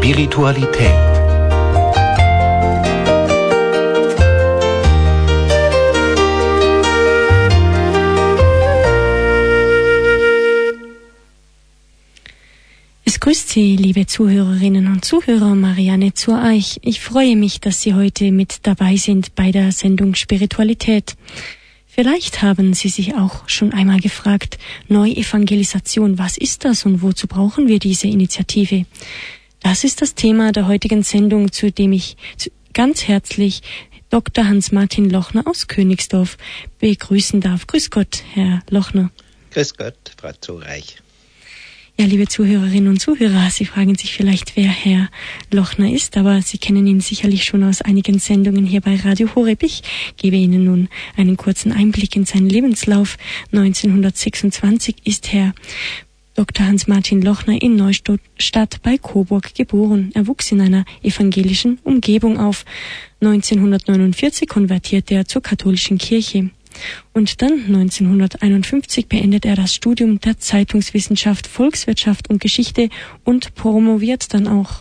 Spiritualität. Es grüßt Sie, liebe Zuhörerinnen und Zuhörer, Marianne zur Eich. Ich freue mich, dass Sie heute mit dabei sind bei der Sendung Spiritualität. Vielleicht haben Sie sich auch schon einmal gefragt, Neuevangelisation, was ist das und wozu brauchen wir diese Initiative? Das ist das Thema der heutigen Sendung, zu dem ich ganz herzlich Dr. Hans-Martin Lochner aus Königsdorf begrüßen darf. Grüß Gott, Herr Lochner. Grüß Gott, Frau Zureich. Ja, liebe Zuhörerinnen und Zuhörer, Sie fragen sich vielleicht, wer Herr Lochner ist, aber Sie kennen ihn sicherlich schon aus einigen Sendungen hier bei Radio Horeb. Ich gebe Ihnen nun einen kurzen Einblick in seinen Lebenslauf. 1926 ist Herr Dr. Hans-Martin Lochner in Neustadt bei Coburg geboren. Er wuchs in einer evangelischen Umgebung auf. 1949 konvertierte er zur katholischen Kirche. Und dann 1951 beendet er das Studium der Zeitungswissenschaft, Volkswirtschaft und Geschichte und promoviert dann auch.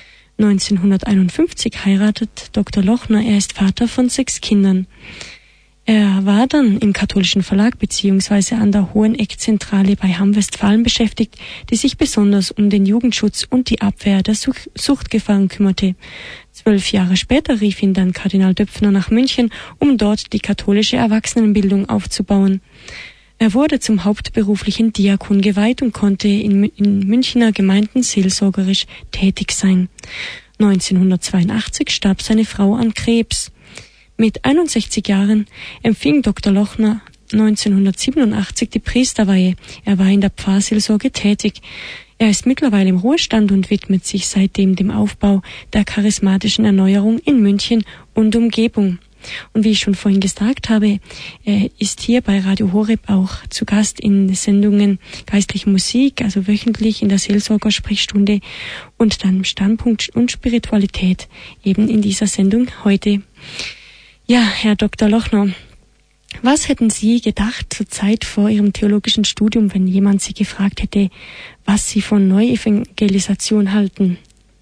1951 heiratet Dr. Lochner, er ist Vater von 6 Kindern. Er war dann im katholischen Verlag bzw. an der Hoheneck-Zentrale bei Hamm-Westfalen beschäftigt, die sich besonders um den Jugendschutz und die Abwehr der Suchtgefahren kümmerte. 12 Jahre später rief ihn dann Kardinal Döpfner nach München, um dort die katholische Erwachsenenbildung aufzubauen. Er wurde zum hauptberuflichen Diakon geweiht und konnte in Münchner Gemeinden seelsorgerisch tätig sein. 1982 starb seine Frau an Krebs. Mit 61 Jahren empfing Dr. Lochner 1987 die Priesterweihe. Er war in der Pfarrseelsorge tätig. Er ist mittlerweile im Ruhestand und widmet sich seitdem dem Aufbau der charismatischen Erneuerung in München und Umgebung. Und wie ich schon vorhin gesagt habe, er ist hier bei Radio Horeb auch zu Gast in Sendungen Geistliche Musik, also wöchentlich in der Seelsorgersprechstunde und dann Standpunkt und Spiritualität eben in dieser Sendung heute. Ja, Herr Dr. Lochner, was hätten Sie gedacht zur Zeit vor Ihrem theologischen Studium, wenn jemand Sie gefragt hätte, was Sie von Neuevangelisation halten?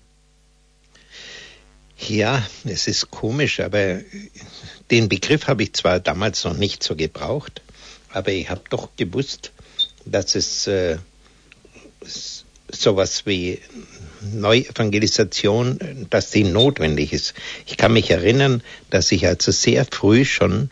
Ja, es ist komisch, aber den Begriff habe ich zwar damals noch nicht so gebraucht, aber ich habe doch gewusst, dass es sowas wie Neuevangelisation, dass die notwendig ist. Ich kann mich erinnern, dass ich also sehr früh schon,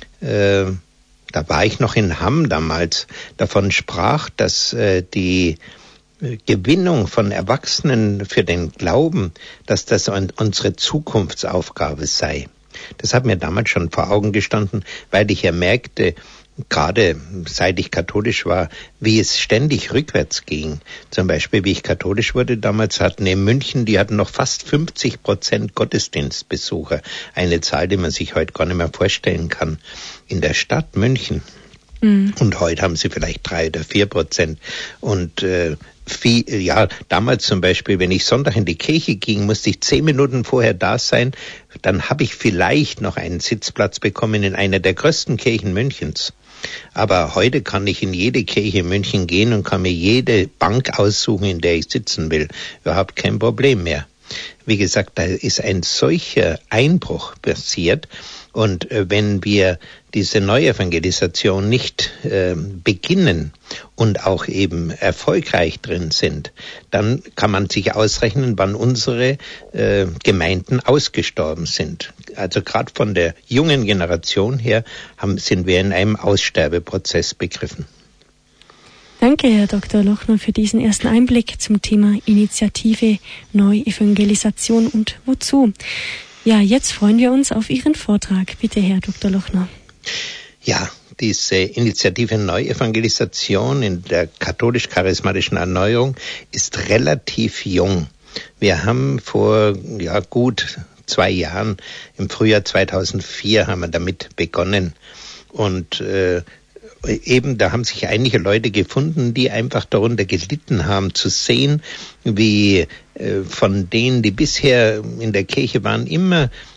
da war ich noch in Hamm damals, davon sprach, dass die Gewinnung von Erwachsenen für den Glauben, dass das unsere Zukunftsaufgabe sei. Das hat mir damals schon vor Augen gestanden, weil ich ja merkte, gerade seit ich katholisch war, wie es ständig rückwärts ging. Zum Beispiel, wie ich katholisch wurde, damals hatten in München, die hatten noch fast 50% Gottesdienstbesucher. Eine Zahl, die man sich heute gar nicht mehr vorstellen kann. In der Stadt München. Und heute haben sie vielleicht 3 oder 4%. Und damals zum Beispiel, wenn ich Sonntag in die Kirche ging, musste ich 10 Minuten vorher da sein. Dann habe ich vielleicht noch einen Sitzplatz bekommen in einer der größten Kirchen Münchens. Aber heute kann ich in jede Kirche in München gehen und kann mir jede Bank aussuchen, in der ich sitzen will. Überhaupt kein Problem mehr. Wie gesagt, da ist ein solcher Einbruch passiert. Und wenn wir diese Neuevangelisation nicht beginnen und auch eben erfolgreich drin sind, dann kann man sich ausrechnen, wann unsere Gemeinden ausgestorben sind. Also gerade von der jungen Generation her sind wir in einem Aussterbeprozess begriffen. Danke, Herr Dr. Lochner, für diesen ersten Einblick zum Thema Initiative Neuevangelisation und wozu. Ja, jetzt freuen wir uns auf Ihren Vortrag. Bitte, Herr Dr. Lochner. Ja, diese Initiative Neuevangelisation in der katholisch-charismatischen Erneuerung ist relativ jung. Wir haben vor gut 2 Jahren, im Frühjahr 2004, haben wir damit begonnen. Und eben, da haben sich einige Leute gefunden, die einfach darunter gelitten haben, zu sehen, wie von denen, die bisher in der Kirche waren, immer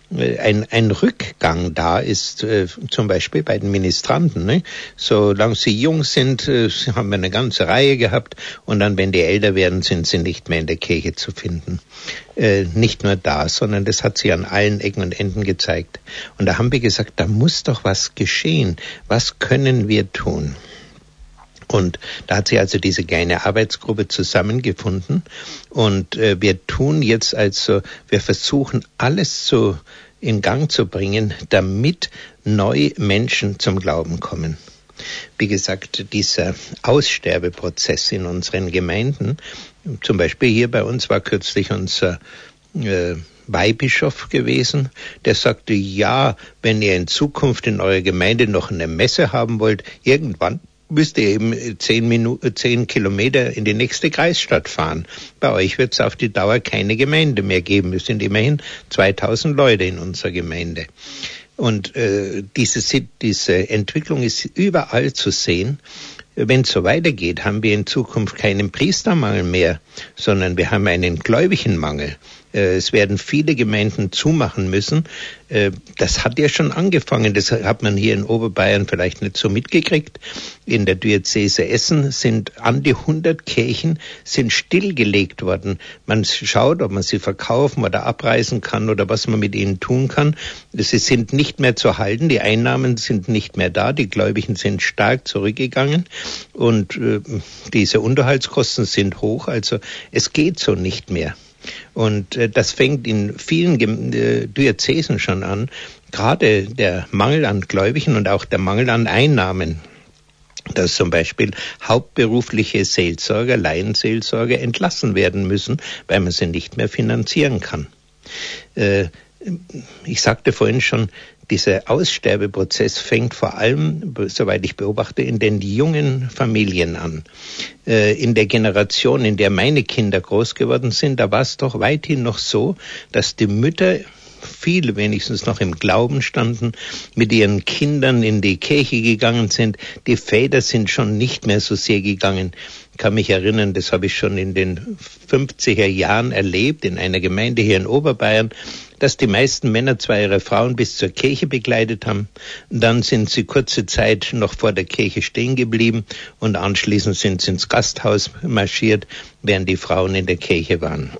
ein Rückgang da ist, zum Beispiel bei den Ministranten. Ne? Solange sie jung sind, haben wir eine ganze Reihe gehabt und dann, wenn die älter werden, sind sie nicht mehr in der Kirche zu finden. Nicht nur da, sondern das hat sich an allen Ecken und Enden gezeigt. Und da haben wir gesagt, da muss doch was geschehen. Was können wir tun? Und da hat sich also diese kleine Arbeitsgruppe zusammengefunden und wir tun jetzt also, wir versuchen alles in Gang zu bringen, damit neue Menschen zum Glauben kommen. Wie gesagt, dieser Aussterbeprozess in unseren Gemeinden, zum Beispiel hier bei uns war kürzlich unser Weihbischof gewesen, der sagte, ja, wenn ihr in Zukunft in eurer Gemeinde noch eine Messe haben wollt, irgendwann müsst ihr eben 10 Kilometer in die nächste Kreisstadt fahren. Bei euch wird es auf die Dauer keine Gemeinde mehr geben. Es sind immerhin 2000 Leute in unserer Gemeinde. Und diese Entwicklung ist überall zu sehen. Wenn es so weitergeht, haben wir in Zukunft keinen Priestermangel mehr, sondern wir haben einen Gläubigenmangel. Es werden viele Gemeinden zumachen müssen. Das hat ja schon angefangen. Das hat man hier in Oberbayern vielleicht nicht so mitgekriegt. In der Diözese Essen sind an die 100 Kirchen sind stillgelegt worden. Man schaut, ob man sie verkaufen oder abreißen kann oder was man mit ihnen tun kann. Sie sind nicht mehr zu halten. Die Einnahmen sind nicht mehr da. Die Gläubigen sind stark zurückgegangen und diese Unterhaltskosten sind hoch. Also es geht so nicht mehr. Und das fängt in vielen Diözesen schon an, gerade der Mangel an Gläubigen und auch der Mangel an Einnahmen, dass zum Beispiel hauptberufliche Seelsorger, Laienseelsorger entlassen werden müssen, weil man sie nicht mehr finanzieren kann. Ich sagte vorhin schon, dieser Aussterbeprozess fängt vor allem, soweit ich beobachte, in den jungen Familien an. In der Generation, in der meine Kinder groß geworden sind, da war es doch weithin noch so, dass die Mütter, viele wenigstens noch im Glauben standen, mit ihren Kindern in die Kirche gegangen sind. Die Väter sind schon nicht mehr so sehr gegangen. Ich kann mich erinnern, das habe ich schon in den 50er Jahren erlebt, in einer Gemeinde hier in Oberbayern, dass die meisten Männer zwar ihre Frauen bis zur Kirche begleitet haben, dann sind sie kurze Zeit noch vor der Kirche stehen geblieben und anschließend sind sie ins Gasthaus marschiert, während die Frauen in der Kirche waren.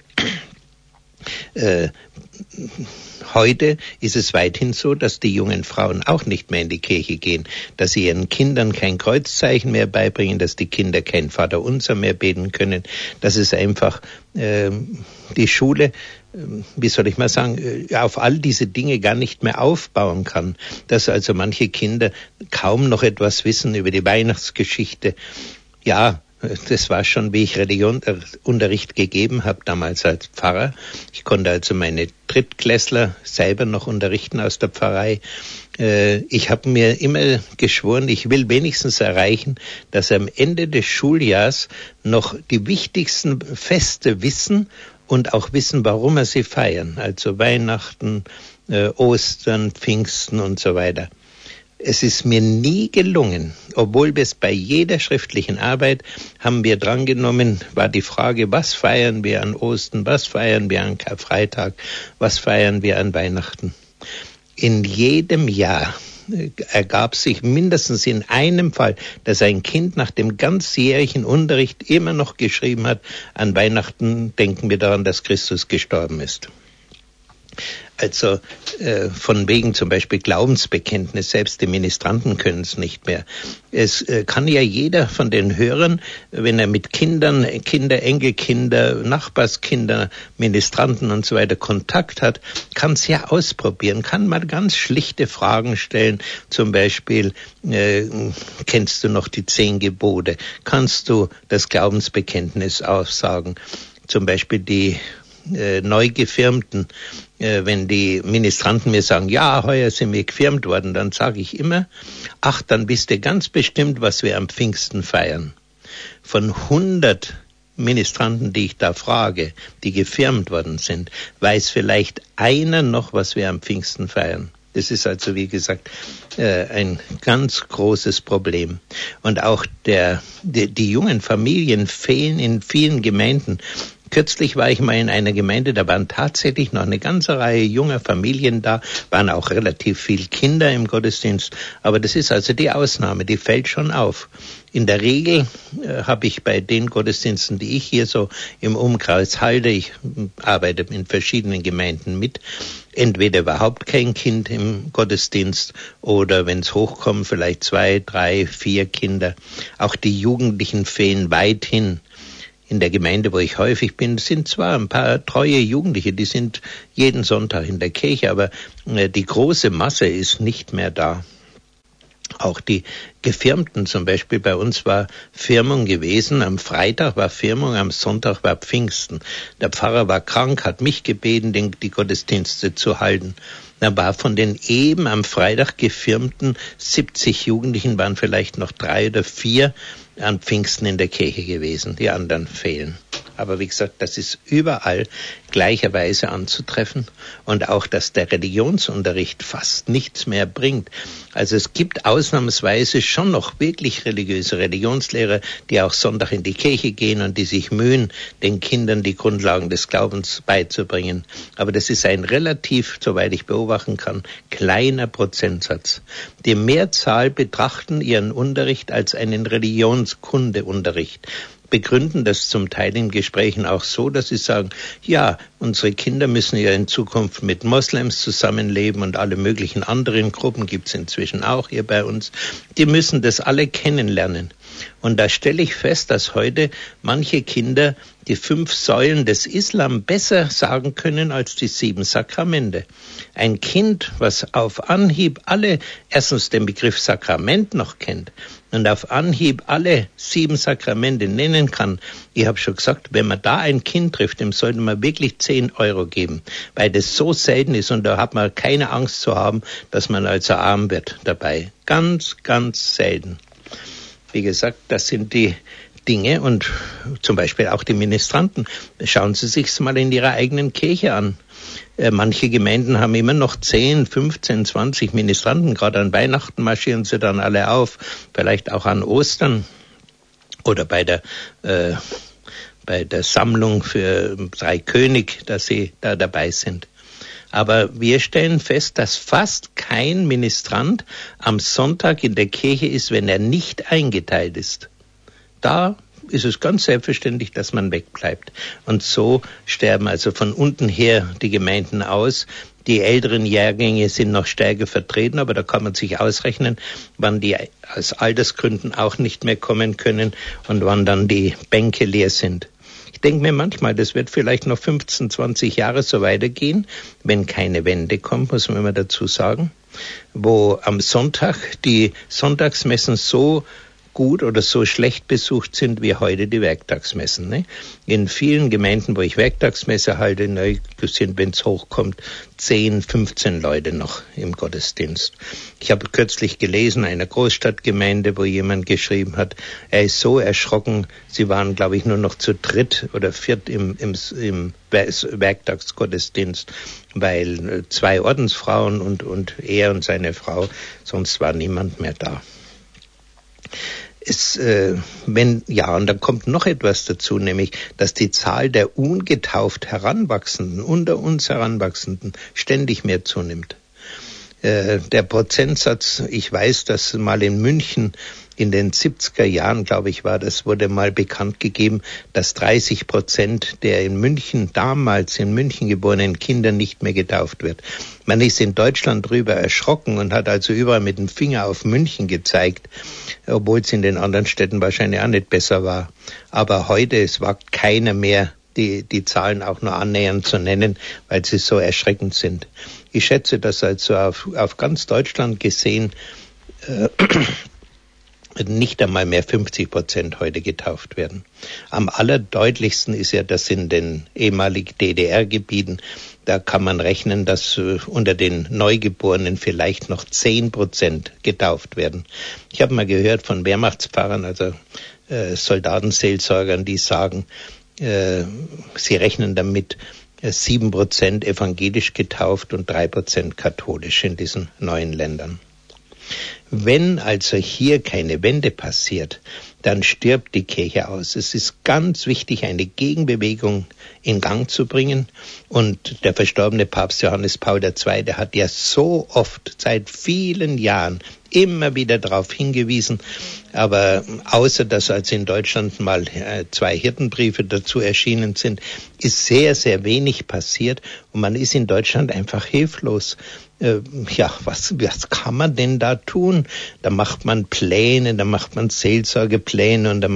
Heute ist es weithin so, dass die jungen Frauen auch nicht mehr in die Kirche gehen, dass sie ihren Kindern kein Kreuzzeichen mehr beibringen, dass die Kinder kein Vaterunser mehr beten können, dass es einfach die Schule, wie soll ich mal sagen, auf all diese Dinge gar nicht mehr aufbauen kann, dass also manche Kinder kaum noch etwas wissen über die Weihnachtsgeschichte. Ja, das war schon, wie ich Religionsunterricht gegeben habe, damals als Pfarrer. Ich konnte also meine Drittklässler selber noch unterrichten aus der Pfarrei. Ich habe mir immer geschworen, ich will wenigstens erreichen, dass am Ende des Schuljahrs noch die wichtigsten Feste wissen und auch wissen, warum wir sie feiern. Also Weihnachten, Ostern, Pfingsten und so weiter. Es ist mir nie gelungen, obwohl wir es bei jeder schriftlichen Arbeit haben wir drangenommen, war die Frage, was feiern wir an Ostern, was feiern wir an Karfreitag, was feiern wir an Weihnachten. In jedem Jahr ergab sich mindestens in einem Fall, dass ein Kind nach dem ganzjährigen Unterricht immer noch geschrieben hat, an Weihnachten denken wir daran, dass Christus gestorben ist. Also von wegen zum Beispiel Glaubensbekenntnis, selbst die Ministranten können es nicht mehr. Es kann ja jeder von den Hörern, wenn er mit Kindern, Kinder, Enkelkinder, Nachbarskinder, Ministranten und so weiter Kontakt hat, kann es ja ausprobieren, kann mal ganz schlichte Fragen stellen, zum Beispiel, kennst du noch die 10 Gebote? Kannst du das Glaubensbekenntnis aufsagen? Zum Beispiel die Neugefirmten, wenn die Ministranten mir sagen, ja, heuer sind wir gefirmt worden, dann sage ich immer, ach, dann wisst ihr ganz bestimmt, was wir am Pfingsten feiern. Von 100 Ministranten, die ich da frage, die gefirmt worden sind, weiß vielleicht einer noch, was wir am Pfingsten feiern. Das ist also, wie gesagt, ein ganz großes Problem. Und auch die jungen Familien fehlen in vielen Gemeinden. Kürzlich war ich mal in einer Gemeinde, da waren tatsächlich noch eine ganze Reihe junger Familien da, waren auch relativ viel Kinder im Gottesdienst, aber das ist also die Ausnahme, die fällt schon auf. In der Regel habe ich bei den Gottesdiensten, die ich hier so im Umkreis halte, ich arbeite in verschiedenen Gemeinden mit, entweder überhaupt kein Kind im Gottesdienst oder wenn es hochkommt, vielleicht 2, 3, 4 Kinder. Auch die Jugendlichen fehlen weithin. In der Gemeinde, wo ich häufig bin, sind zwar ein paar treue Jugendliche, die sind jeden Sonntag in der Kirche, aber die große Masse ist nicht mehr da. Auch die Gefirmten, zum Beispiel bei uns war Firmung gewesen, am Freitag war Firmung, am Sonntag war Pfingsten. Der Pfarrer war krank, hat mich gebeten, die Gottesdienste zu halten. Da war von den eben am Freitag gefirmten 70 Jugendlichen, waren vielleicht noch 3 oder 4 an Pfingsten in der Kirche gewesen. Die anderen fehlen. Aber wie gesagt, das ist überall gleicherweise anzutreffen. Und auch, dass der Religionsunterricht fast nichts mehr bringt. Also es gibt ausnahmsweise schon noch wirklich religiöse Religionslehrer, die auch Sonntag in die Kirche gehen und die sich mühen, den Kindern die Grundlagen des Glaubens beizubringen. Aber das ist ein relativ, soweit ich beobachten kann, kleiner Prozentsatz. Die Mehrzahl betrachten ihren Unterricht als einen Religionskundeunterricht. Begründen das zum Teil in Gesprächen auch so, dass sie sagen, ja, unsere Kinder müssen ja in Zukunft mit Moslems zusammenleben und alle möglichen anderen Gruppen gibt's inzwischen auch hier bei uns. Die müssen das alle kennenlernen. Und da stelle ich fest, dass heute manche Kinder die 5 Säulen des Islam besser sagen können als die 7 Sakramente. Ein Kind, was auf Anhieb erstens den Begriff Sakrament noch kennt und auf Anhieb alle 7 Sakramente nennen kann. Ich habe schon gesagt, wenn man da ein Kind trifft, dem sollte man wirklich 10 Euro geben, weil das so selten ist und da hat man keine Angst zu haben, dass man also arm wird dabei. Ganz, ganz selten. Wie gesagt, das sind die Dinge und zum Beispiel auch die Ministranten. Schauen Sie sich's mal in Ihrer eigenen Kirche an. Manche Gemeinden haben immer noch 10, 15, 20 Ministranten. Gerade an Weihnachten marschieren sie dann alle auf. Vielleicht auch an Ostern oder bei der Sammlung für 3 König, dass sie da dabei sind. Aber wir stellen fest, dass fast kein Ministrant am Sonntag in der Kirche ist, wenn er nicht eingeteilt ist. Da ist es ganz selbstverständlich, dass man wegbleibt. Und so sterben also von unten her die Gemeinden aus. Die älteren Jahrgänge sind noch stärker vertreten, aber da kann man sich ausrechnen, wann die aus Altersgründen auch nicht mehr kommen können und wann dann die Bänke leer sind. Ich denke mir manchmal, das wird vielleicht noch 15, 20 Jahre so weitergehen, wenn keine Wende kommt, muss man immer dazu sagen, wo am Sonntag die Sonntagsmessen so gut oder so schlecht besucht sind wie heute die Werktagsmessen. Ne? In vielen Gemeinden, wo ich Werktagsmesse halte, sind, wenn es hochkommt, 10, 15 Leute noch im Gottesdienst. Ich habe kürzlich gelesen, einer Großstadtgemeinde, wo jemand geschrieben hat, er ist so erschrocken, sie waren, glaube ich, nur noch zu 3. oder 4. im Werktagsgottesdienst, weil 2 Ordensfrauen und er und seine Frau, sonst war niemand mehr da. Und dann kommt noch etwas dazu, nämlich, dass die Zahl der ungetauft Heranwachsenden, unter uns Heranwachsenden, ständig mehr zunimmt. Der Prozentsatz, ich weiß, dass mal in München in den 70er Jahren, glaube ich, wurde mal bekannt gegeben, dass 30% der damals in München geborenen Kinder nicht mehr getauft wird. Man ist in Deutschland drüber erschrocken und hat also überall mit dem Finger auf München gezeigt, obwohl es in den anderen Städten wahrscheinlich auch nicht besser war. Aber heute, es wagt keiner mehr, die Zahlen auch nur annähernd zu nennen, weil sie so erschreckend sind. Ich schätze, dass also auf ganz Deutschland gesehen nicht einmal mehr 50% heute getauft werden. Am allerdeutlichsten ist ja das in den ehemaligen DDR-Gebieten. Da kann man rechnen, dass unter den Neugeborenen vielleicht noch 10% getauft werden. Ich habe mal gehört von Wehrmachtspfarrern, also Soldatenseelsorgern, die sagen, sie rechnen damit 7% evangelisch getauft und 3% katholisch in diesen neuen Ländern. Wenn also hier keine Wende passiert, dann stirbt die Kirche aus. Es ist ganz wichtig, eine Gegenbewegung in Gang zu bringen. Und der verstorbene Papst Johannes Paul II. Hat ja so oft seit vielen Jahren immer wieder darauf hingewiesen. Aber außer dass also in Deutschland mal 2 Hirtenbriefe dazu erschienen sind, ist sehr, sehr wenig passiert. Und man ist in Deutschland einfach hilflos. Was kann man denn da tun? Da macht man Pläne, da macht man Seelsorgepläne und da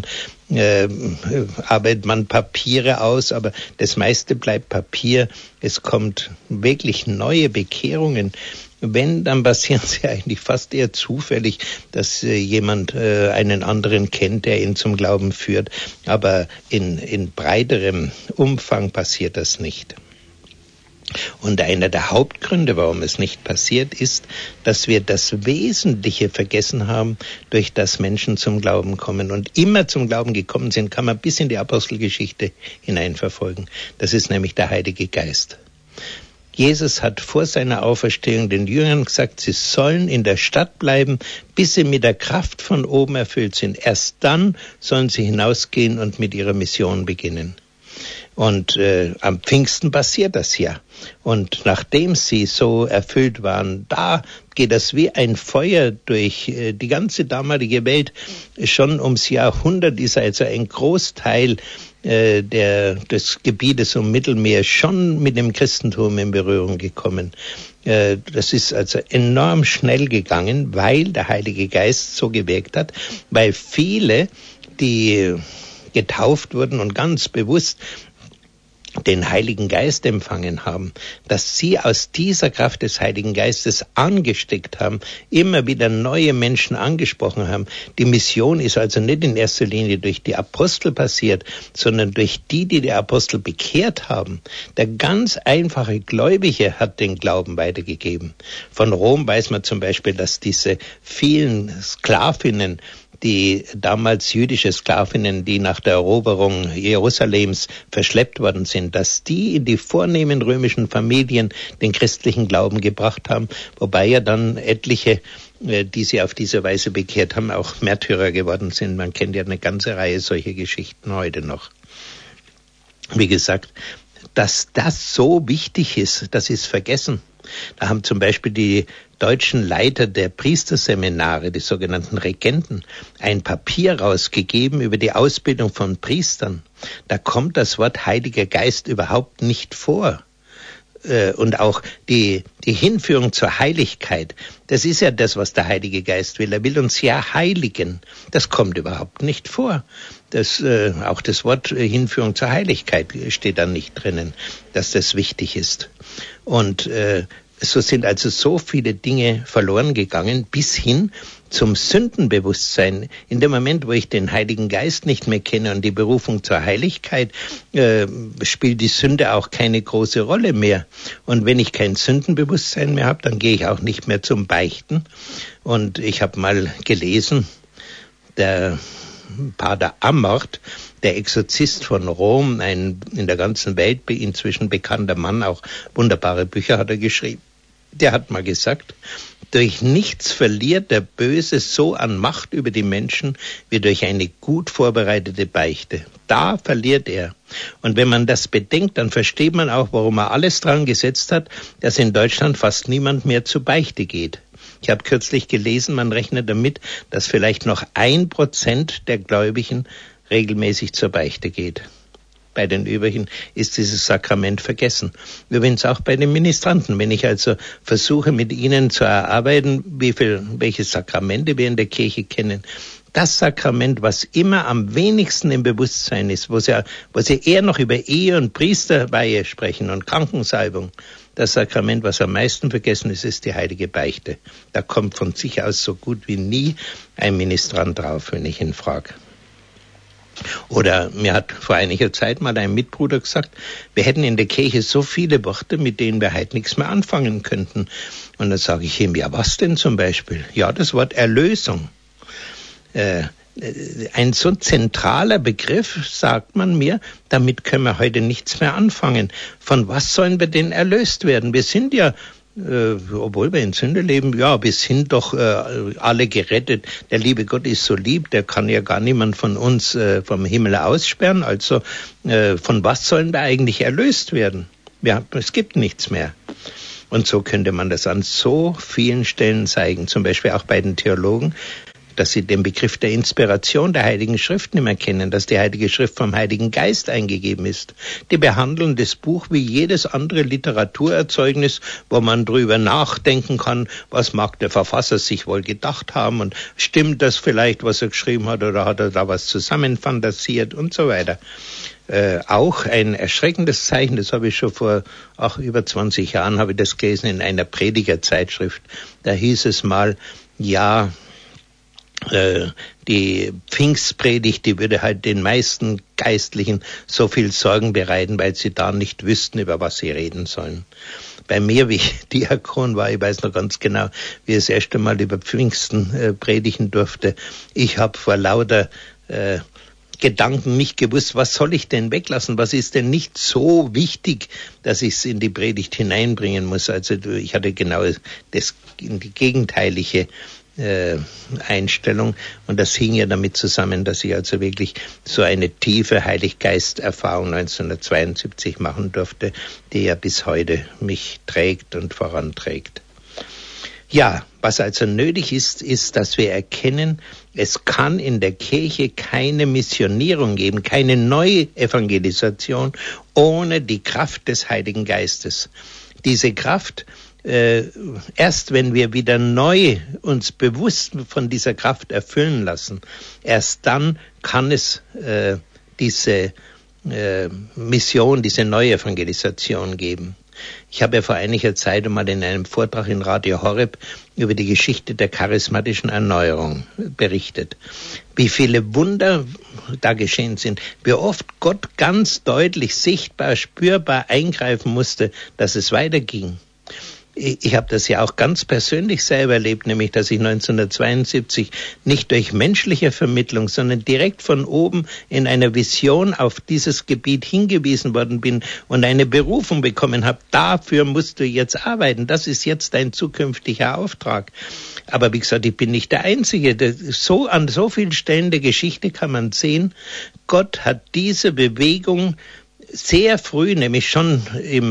arbeitet man Papiere aus, aber das meiste bleibt Papier. Es kommt wirklich neue Bekehrungen. Wenn, dann passieren sie eigentlich fast eher zufällig, dass jemand einen anderen kennt, der ihn zum Glauben führt. Aber in breiterem Umfang passiert das nicht. Und einer der Hauptgründe, warum es nicht passiert, ist, dass wir das Wesentliche vergessen haben, durch das Menschen zum Glauben kommen. Und immer zum Glauben gekommen sind, kann man bis in die Apostelgeschichte hineinverfolgen. Das ist nämlich der Heilige Geist. Jesus hat vor seiner Auferstehung den Jüngern gesagt, sie sollen in der Stadt bleiben, bis sie mit der Kraft von oben erfüllt sind. Erst dann sollen sie hinausgehen und mit ihrer Mission beginnen. Und am Pfingsten passiert das ja. Und nachdem sie so erfüllt waren, da geht das wie ein Feuer durch die ganze damalige Welt. Schon ums Jahrhundert ist also ein Großteil des Gebietes um Mittelmeer schon mit dem Christentum in Berührung gekommen. Das ist also enorm schnell gegangen, weil der Heilige Geist so gewirkt hat, weil viele, die getauft wurden und ganz bewusst den Heiligen Geist empfangen haben, dass sie aus dieser Kraft des Heiligen Geistes angesteckt haben, immer wieder neue Menschen angesprochen haben. Die Mission ist also nicht in erster Linie durch die Apostel passiert, sondern durch die Apostel bekehrt haben. Der ganz einfache Gläubige hat den Glauben weitergegeben. Von Rom weiß man zum Beispiel, dass diese vielen Sklavinnen, die damals jüdische Sklavinnen, die nach der Eroberung Jerusalems verschleppt worden sind, dass die in die vornehmen römischen Familien den christlichen Glauben gebracht haben, wobei ja dann etliche, die sie auf diese Weise bekehrt haben, auch Märtyrer geworden sind. Man kennt ja eine ganze Reihe solcher Geschichten heute noch. Wie gesagt, dass das so wichtig ist, das ist vergessen. Da haben zum Beispiel die deutschen Leiter der Priesterseminare, die sogenannten Regenten, ein Papier rausgegeben über die Ausbildung von Priestern. Da kommt das Wort Heiliger Geist überhaupt nicht vor. Und auch die Hinführung zur Heiligkeit, das ist ja das, was der Heilige Geist will. Er will uns ja heiligen. Das kommt überhaupt nicht vor. Auch das Wort Hinführung zur Heiligkeit steht da nicht drinnen, dass das wichtig ist. Und so sind also so viele Dinge verloren gegangen, bis hin zum Sündenbewusstsein. In dem Moment, wo ich den Heiligen Geist nicht mehr kenne und die Berufung zur Heiligkeit, spielt die Sünde auch keine große Rolle mehr. Und wenn ich kein Sündenbewusstsein mehr habe, dann gehe ich auch nicht mehr zum Beichten. Und ich habe mal gelesen, der Pater Amort, der Exorzist von Rom, ein in der ganzen Welt inzwischen bekannter Mann, auch wunderbare Bücher hat er geschrieben. Der hat mal gesagt, durch nichts verliert der Böse so an Macht über die Menschen wie durch eine gut vorbereitete Beichte. Da verliert er. Und wenn man das bedenkt, dann versteht man auch, warum er alles dran gesetzt hat, dass in Deutschland fast niemand mehr zur Beichte geht. Ich habe kürzlich gelesen, man rechnet damit, dass vielleicht noch 1% der Gläubigen regelmäßig zur Beichte geht. Bei den übrigen ist dieses Sakrament vergessen. Übrigens auch bei den Ministranten. Wenn ich also versuche, mit ihnen zu erarbeiten, welche Sakramente wir in der Kirche kennen, das Sakrament, was immer am wenigsten im Bewusstsein ist, wo sie eher noch über Ehe und Priesterweihe sprechen und Krankensalbung, das Sakrament, was am meisten vergessen ist, ist die heilige Beichte. Da kommt von sich aus so gut wie nie ein Ministrant drauf, wenn ich ihn frage. Oder mir hat vor einiger Zeit mal ein Mitbruder gesagt, wir hätten in der Kirche so viele Worte, mit denen wir heute nichts mehr anfangen könnten. Und dann sage ich ihm, ja, was denn zum Beispiel? Ja, das Wort Erlösung. Ein so zentraler Begriff, sagt man mir, damit können wir heute nichts mehr anfangen. Von was sollen wir denn erlöst werden? Wir sind ja obwohl wir in Sünde leben, ja, wir sind doch alle gerettet. Der liebe Gott ist so lieb, der kann ja gar niemand von uns vom Himmel aussperren. Also von was sollen wir eigentlich erlöst werden? Ja, es gibt nichts mehr. Und so könnte man das an so vielen Stellen zeigen, zum Beispiel auch bei den Theologen, dass sie den Begriff der Inspiration der Heiligen Schrift nicht mehr kennen, dass die Heilige Schrift vom Heiligen Geist eingegeben ist. Die behandeln das Buch wie jedes andere Literaturerzeugnis, wo man drüber nachdenken kann, was mag der Verfasser sich wohl gedacht haben und stimmt das vielleicht, was er geschrieben hat, oder hat er da was zusammenfantasiert und so weiter. Auch ein erschreckendes Zeichen, das habe ich schon vor über 20 Jahren, habe ich das gelesen in einer Predigerzeitschrift. Da hieß es mal, ja, die Pfingstpredigt, die würde halt den meisten Geistlichen so viel Sorgen bereiten, weil sie da nicht wüssten, über was sie reden sollen. Bei mir, wie ich Diakon war, ich weiß noch ganz genau, wie ich das erste Mal über Pfingsten predigen durfte. Ich habe vor lauter Gedanken nicht gewusst, was soll ich denn weglassen? Was ist denn nicht so wichtig, dass ich es in die Predigt hineinbringen muss? Also ich hatte genau die gegenteilige Einstellung, und das hing ja damit zusammen, dass ich also wirklich so eine tiefe Heiliggeist-Erfahrung 1972 machen durfte, die ja bis heute mich trägt und voranträgt. Ja, was also nötig ist, dass wir erkennen, es kann in der Kirche keine Missionierung geben, keine Neuevangelisation ohne die Kraft des Heiligen Geistes. Diese Kraft, erst wenn wir wieder neu uns bewusst von dieser Kraft erfüllen lassen, erst dann kann es diese Mission, diese Neuevangelisation geben. Ich habe ja vor einiger Zeit einmal in einem Vortrag in Radio Horeb über die Geschichte der charismatischen Erneuerung berichtet. Wie viele Wunder da geschehen sind, wie oft Gott ganz deutlich, sichtbar, spürbar eingreifen musste, dass es weiterging. Ich habe das ja auch ganz persönlich selber erlebt, nämlich dass ich 1972 nicht durch menschliche Vermittlung, sondern direkt von oben in einer Vision auf dieses Gebiet hingewiesen worden bin und eine Berufung bekommen habe. Dafür musst du jetzt arbeiten. Das ist jetzt dein zukünftiger Auftrag. Aber wie gesagt, ich bin nicht der Einzige. An so vielen Stellen der Geschichte kann man sehen, Gott hat diese Bewegung sehr früh, nämlich schon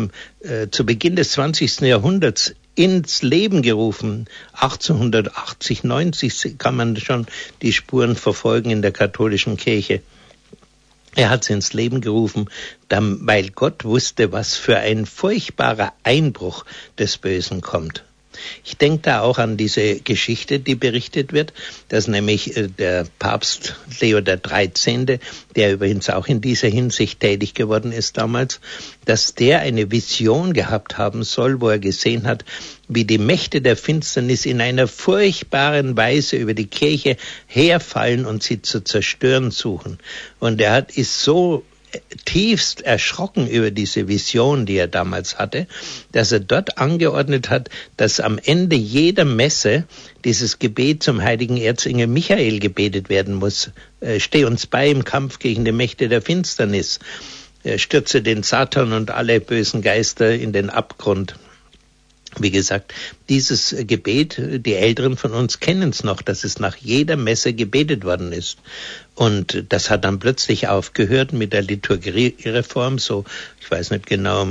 zu Beginn des 20. Jahrhunderts, ins Leben gerufen. 1880, 90 kann man schon die Spuren verfolgen in der katholischen Kirche. Er hat sie ins Leben gerufen, weil Gott wusste, was für ein furchtbarer Einbruch des Bösen kommt. Ich denke da auch an diese Geschichte, die berichtet wird, dass nämlich der Papst Leo XIII., der übrigens auch in dieser Hinsicht tätig geworden ist damals, dass der eine Vision gehabt haben soll, wo er gesehen hat, wie die Mächte der Finsternis in einer furchtbaren Weise über die Kirche herfallen und sie zu zerstören suchen. Und er ist so tiefst erschrocken über diese Vision, die er damals hatte, dass er dort angeordnet hat, dass am Ende jeder Messe dieses Gebet zum heiligen Erzengel Michael gebetet werden muss. Steh uns bei im Kampf gegen die Mächte der Finsternis. Stürze den Satan und alle bösen Geister in den Abgrund. Wie gesagt, dieses Gebet, die Älteren von uns kennen es noch, dass es nach jeder Messe gebetet worden ist. Und das hat dann plötzlich aufgehört mit der Liturgiereform, so, ich weiß nicht genau,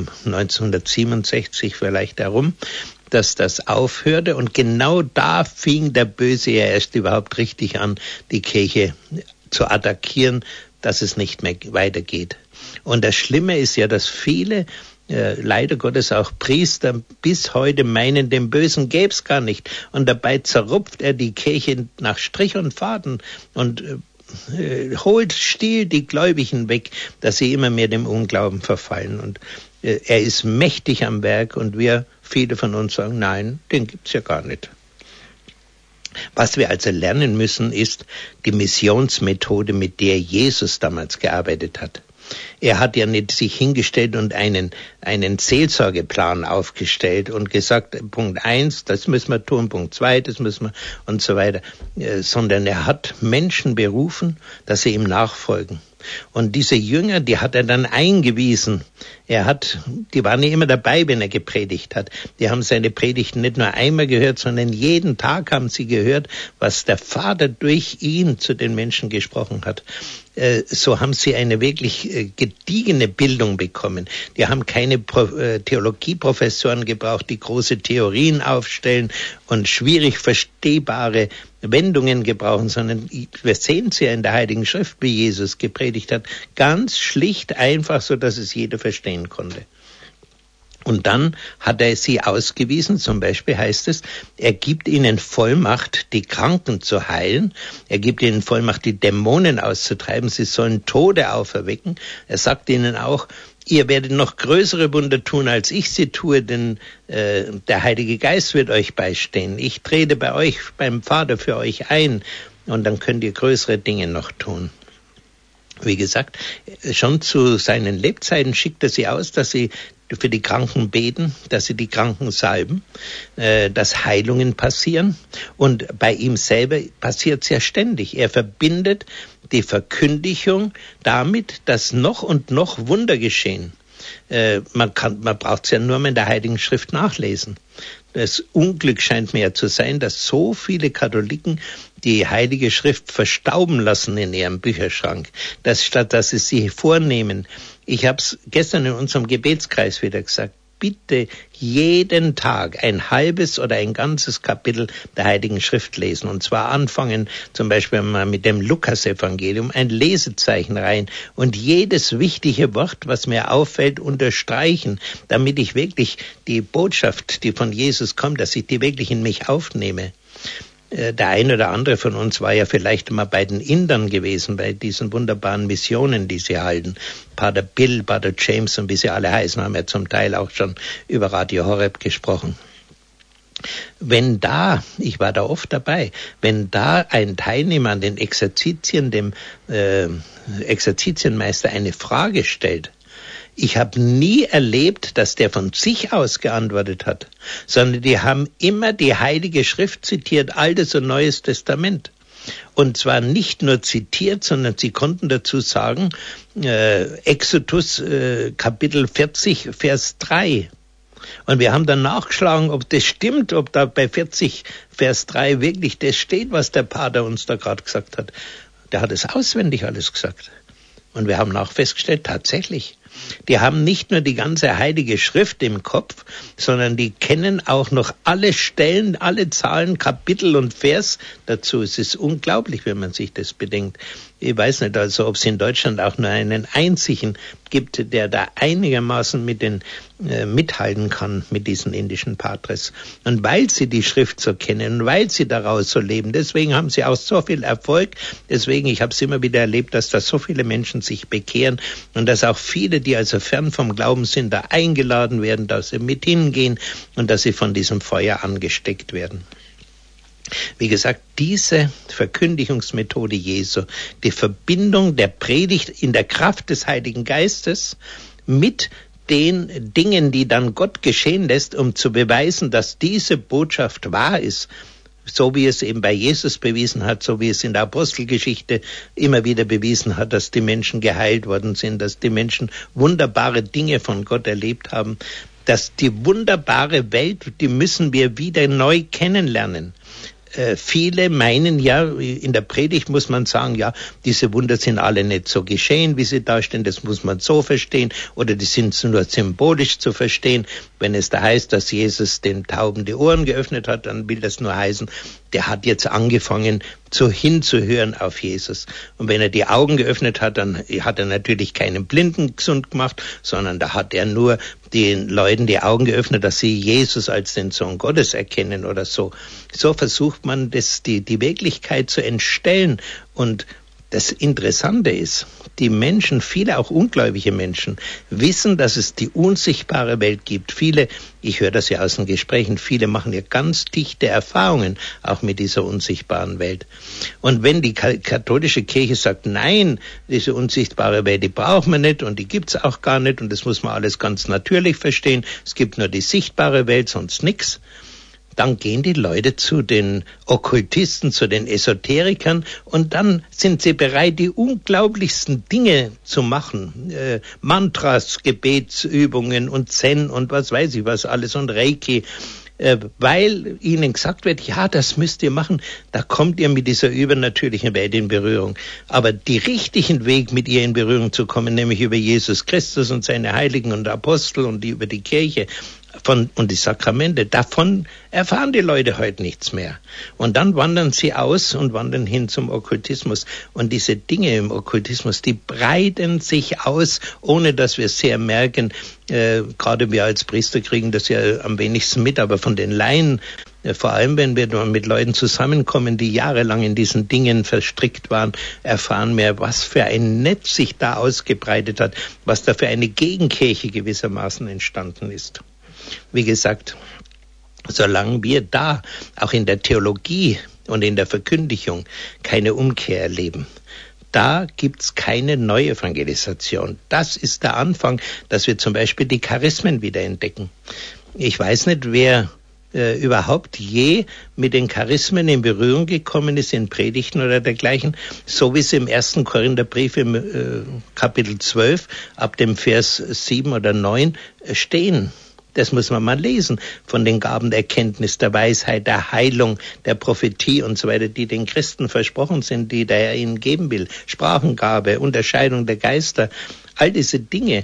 1967 vielleicht herum, dass das aufhörte. Und genau da fing der Böse ja erst überhaupt richtig an, die Kirche zu attackieren, dass es nicht mehr weitergeht. Und das Schlimme ist ja, dass viele leider Gottes auch Priester bis heute meinen, den Bösen gäbe es gar nicht. Und dabei zerrupft er die Kirche nach Strich und Faden und stiehlt die Gläubigen weg, dass sie immer mehr dem Unglauben verfallen. Und er ist mächtig am Werk und viele von uns sagen, nein, den gibt's ja gar nicht. Was wir also lernen müssen, ist die Missionsmethode, mit der Jesus damals gearbeitet hat. Er hat ja nicht sich hingestellt und einen Seelsorgeplan aufgestellt und gesagt, Punkt 1, das müssen wir tun, Punkt 2, das müssen wir und so weiter, sondern er hat Menschen berufen, dass sie ihm nachfolgen. Und diese Jünger, die hat er dann eingewiesen. Die waren nicht immer dabei, wenn er gepredigt hat. Die haben seine Predigten nicht nur einmal gehört, sondern jeden Tag haben sie gehört, was der Vater durch ihn zu den Menschen gesprochen hat. So haben sie eine wirklich gediegene Bildung bekommen. Die haben keine Theologieprofessoren gebraucht, die große Theorien aufstellen und schwierig verstehbare Wendungen gebrauchen, sondern wir sehen es ja in der Heiligen Schrift, wie Jesus gepredigt hat, ganz schlicht, einfach, so dass es jeder verstehen konnte. Und dann hat er sie ausgewiesen, zum Beispiel heißt es, er gibt ihnen Vollmacht, die Kranken zu heilen. Er gibt ihnen Vollmacht, die Dämonen auszutreiben. Sie sollen Tote auferwecken. Er sagt ihnen auch, ihr werdet noch größere Wunder tun, als ich sie tue, denn der Heilige Geist wird euch beistehen. Ich trete bei euch, beim Vater für euch ein und dann könnt ihr größere Dinge noch tun. Wie gesagt, schon zu seinen Lebzeiten schickt er sie aus, dass sie für die Kranken beten, dass sie die Kranken salben, dass Heilungen passieren. Und bei ihm selber passiert es ja ständig. Er verbindet die Verkündigung damit, dass noch und noch Wunder geschehen. Man braucht es ja nur mal in der Heiligen Schrift nachlesen. Das Unglück scheint mir ja zu sein, dass so viele Katholiken die Heilige Schrift verstauben lassen in ihrem Bücherschrank, statt dass sie vornehmen. Ich habe es gestern in unserem Gebetskreis wieder gesagt, bitte jeden Tag ein halbes oder ein ganzes Kapitel der Heiligen Schrift lesen. Und zwar anfangen zum Beispiel mal mit dem Lukas-Evangelium, ein Lesezeichen rein und jedes wichtige Wort, was mir auffällt, unterstreichen, damit ich wirklich die Botschaft, die von Jesus kommt, dass ich die wirklich in mich aufnehme. Der eine oder andere von uns war ja vielleicht mal bei den Indern gewesen, bei diesen wunderbaren Missionen, die sie halten. Pater Bill, Pater James und wie sie alle heißen, haben ja zum Teil auch schon über Radio Horeb gesprochen. Ich war da oft dabei, wenn da ein Teilnehmer an den Exerzitien, dem Exerzitienmeister eine Frage stellt, ich habe nie erlebt, dass der von sich aus geantwortet hat, sondern die haben immer die Heilige Schrift zitiert, Altes und Neues Testament. Und zwar nicht nur zitiert, sondern sie konnten dazu sagen, Exodus Kapitel 40, Vers 3. Und wir haben dann nachgeschlagen, ob das stimmt, ob da bei 40, Vers 3 wirklich das steht, was der Pater uns da gerade gesagt hat. Der hat es auswendig alles gesagt. Und wir haben auch festgestellt, tatsächlich, die haben nicht nur die ganze Heilige Schrift im Kopf, sondern die kennen auch noch alle Stellen, alle Zahlen, Kapitel und Vers dazu. Es ist unglaublich, wenn man sich das bedenkt. Ich weiß nicht, also ob es in Deutschland auch nur einen einzigen gibt, der da einigermaßen mit den mithalten kann mit diesen indischen Patres. Und weil sie die Schrift so kennen und weil sie daraus so leben, deswegen haben sie auch so viel Erfolg. Deswegen, ich habe es immer wieder erlebt, dass da so viele Menschen sich bekehren und dass auch viele, die also fern vom Glauben sind, da eingeladen werden, dass sie mit hingehen und dass sie von diesem Feuer angesteckt werden. Wie gesagt, diese Verkündigungsmethode Jesu, die Verbindung der Predigt in der Kraft des Heiligen Geistes mit den Dingen, die dann Gott geschehen lässt, um zu beweisen, dass diese Botschaft wahr ist, so wie es eben bei Jesus bewiesen hat, so wie es in der Apostelgeschichte immer wieder bewiesen hat, dass die Menschen geheilt worden sind, dass die Menschen wunderbare Dinge von Gott erlebt haben, dass die wunderbare Welt, die müssen wir wieder neu kennenlernen. Viele meinen ja, in der Predigt muss man sagen, ja, diese Wunder sind alle nicht so geschehen, wie sie dastehen, das muss man so verstehen, oder die sind nur symbolisch zu verstehen. Wenn es da heißt, dass Jesus den Tauben die Ohren geöffnet hat, dann will das nur heißen, der hat jetzt angefangen, hinzuhören auf Jesus. Und wenn er die Augen geöffnet hat, dann hat er natürlich keinen Blinden gesund gemacht, sondern da hat er nur den Leuten die Augen geöffnet, dass sie Jesus als den Sohn Gottes erkennen oder so. So versucht man, die Wirklichkeit zu entstellen. Und das Interessante ist, die Menschen, viele auch ungläubige Menschen, wissen, dass es die unsichtbare Welt gibt. Viele, ich höre das ja aus den Gesprächen, viele machen ja ganz dichte Erfahrungen auch mit dieser unsichtbaren Welt. Und wenn die katholische Kirche sagt, nein, diese unsichtbare Welt, die braucht man nicht und die gibt's auch gar nicht und das muss man alles ganz natürlich verstehen, es gibt nur die sichtbare Welt, sonst nichts, dann gehen die Leute zu den Okkultisten, zu den Esoterikern und dann sind sie bereit, die unglaublichsten Dinge zu machen. Mantras, Gebetsübungen und Zen und was weiß ich was alles und Reiki, weil ihnen gesagt wird, ja, das müsst ihr machen, da kommt ihr mit dieser übernatürlichen Welt in Berührung. Aber die richtigen Weg, mit ihr in Berührung zu kommen, nämlich über Jesus Christus und seine Heiligen und Apostel und über die Kirche und die Sakramente, davon erfahren die Leute heute nichts mehr. Und dann wandern sie aus und wandern hin zum Okkultismus. Und diese Dinge im Okkultismus, die breiten sich aus, ohne dass wir es sehr merken. Gerade wir als Priester kriegen das ja am wenigsten mit, aber von den Laien, vor allem wenn wir mit Leuten zusammenkommen, die jahrelang in diesen Dingen verstrickt waren, erfahren wir, was für ein Netz sich da ausgebreitet hat, was da für eine Gegenkirche gewissermaßen entstanden ist. Wie gesagt, solange wir da auch in der Theologie und in der Verkündigung keine Umkehr erleben, da gibt's keine Neuevangelisation. Das ist der Anfang, dass wir zum Beispiel die Charismen wieder entdecken. Ich weiß nicht, wer überhaupt je mit den Charismen in Berührung gekommen ist, in Predigten oder dergleichen, so wie es im 1. Korintherbrief im Kapitel 12 ab dem Vers 7 oder 9 stehen. Das muss man mal lesen, von den Gaben der Erkenntnis, der Weisheit, der Heilung, der Prophetie und so weiter, die den Christen versprochen sind, die der Herr ihnen geben will. Sprachengabe, Unterscheidung der Geister, all diese Dinge,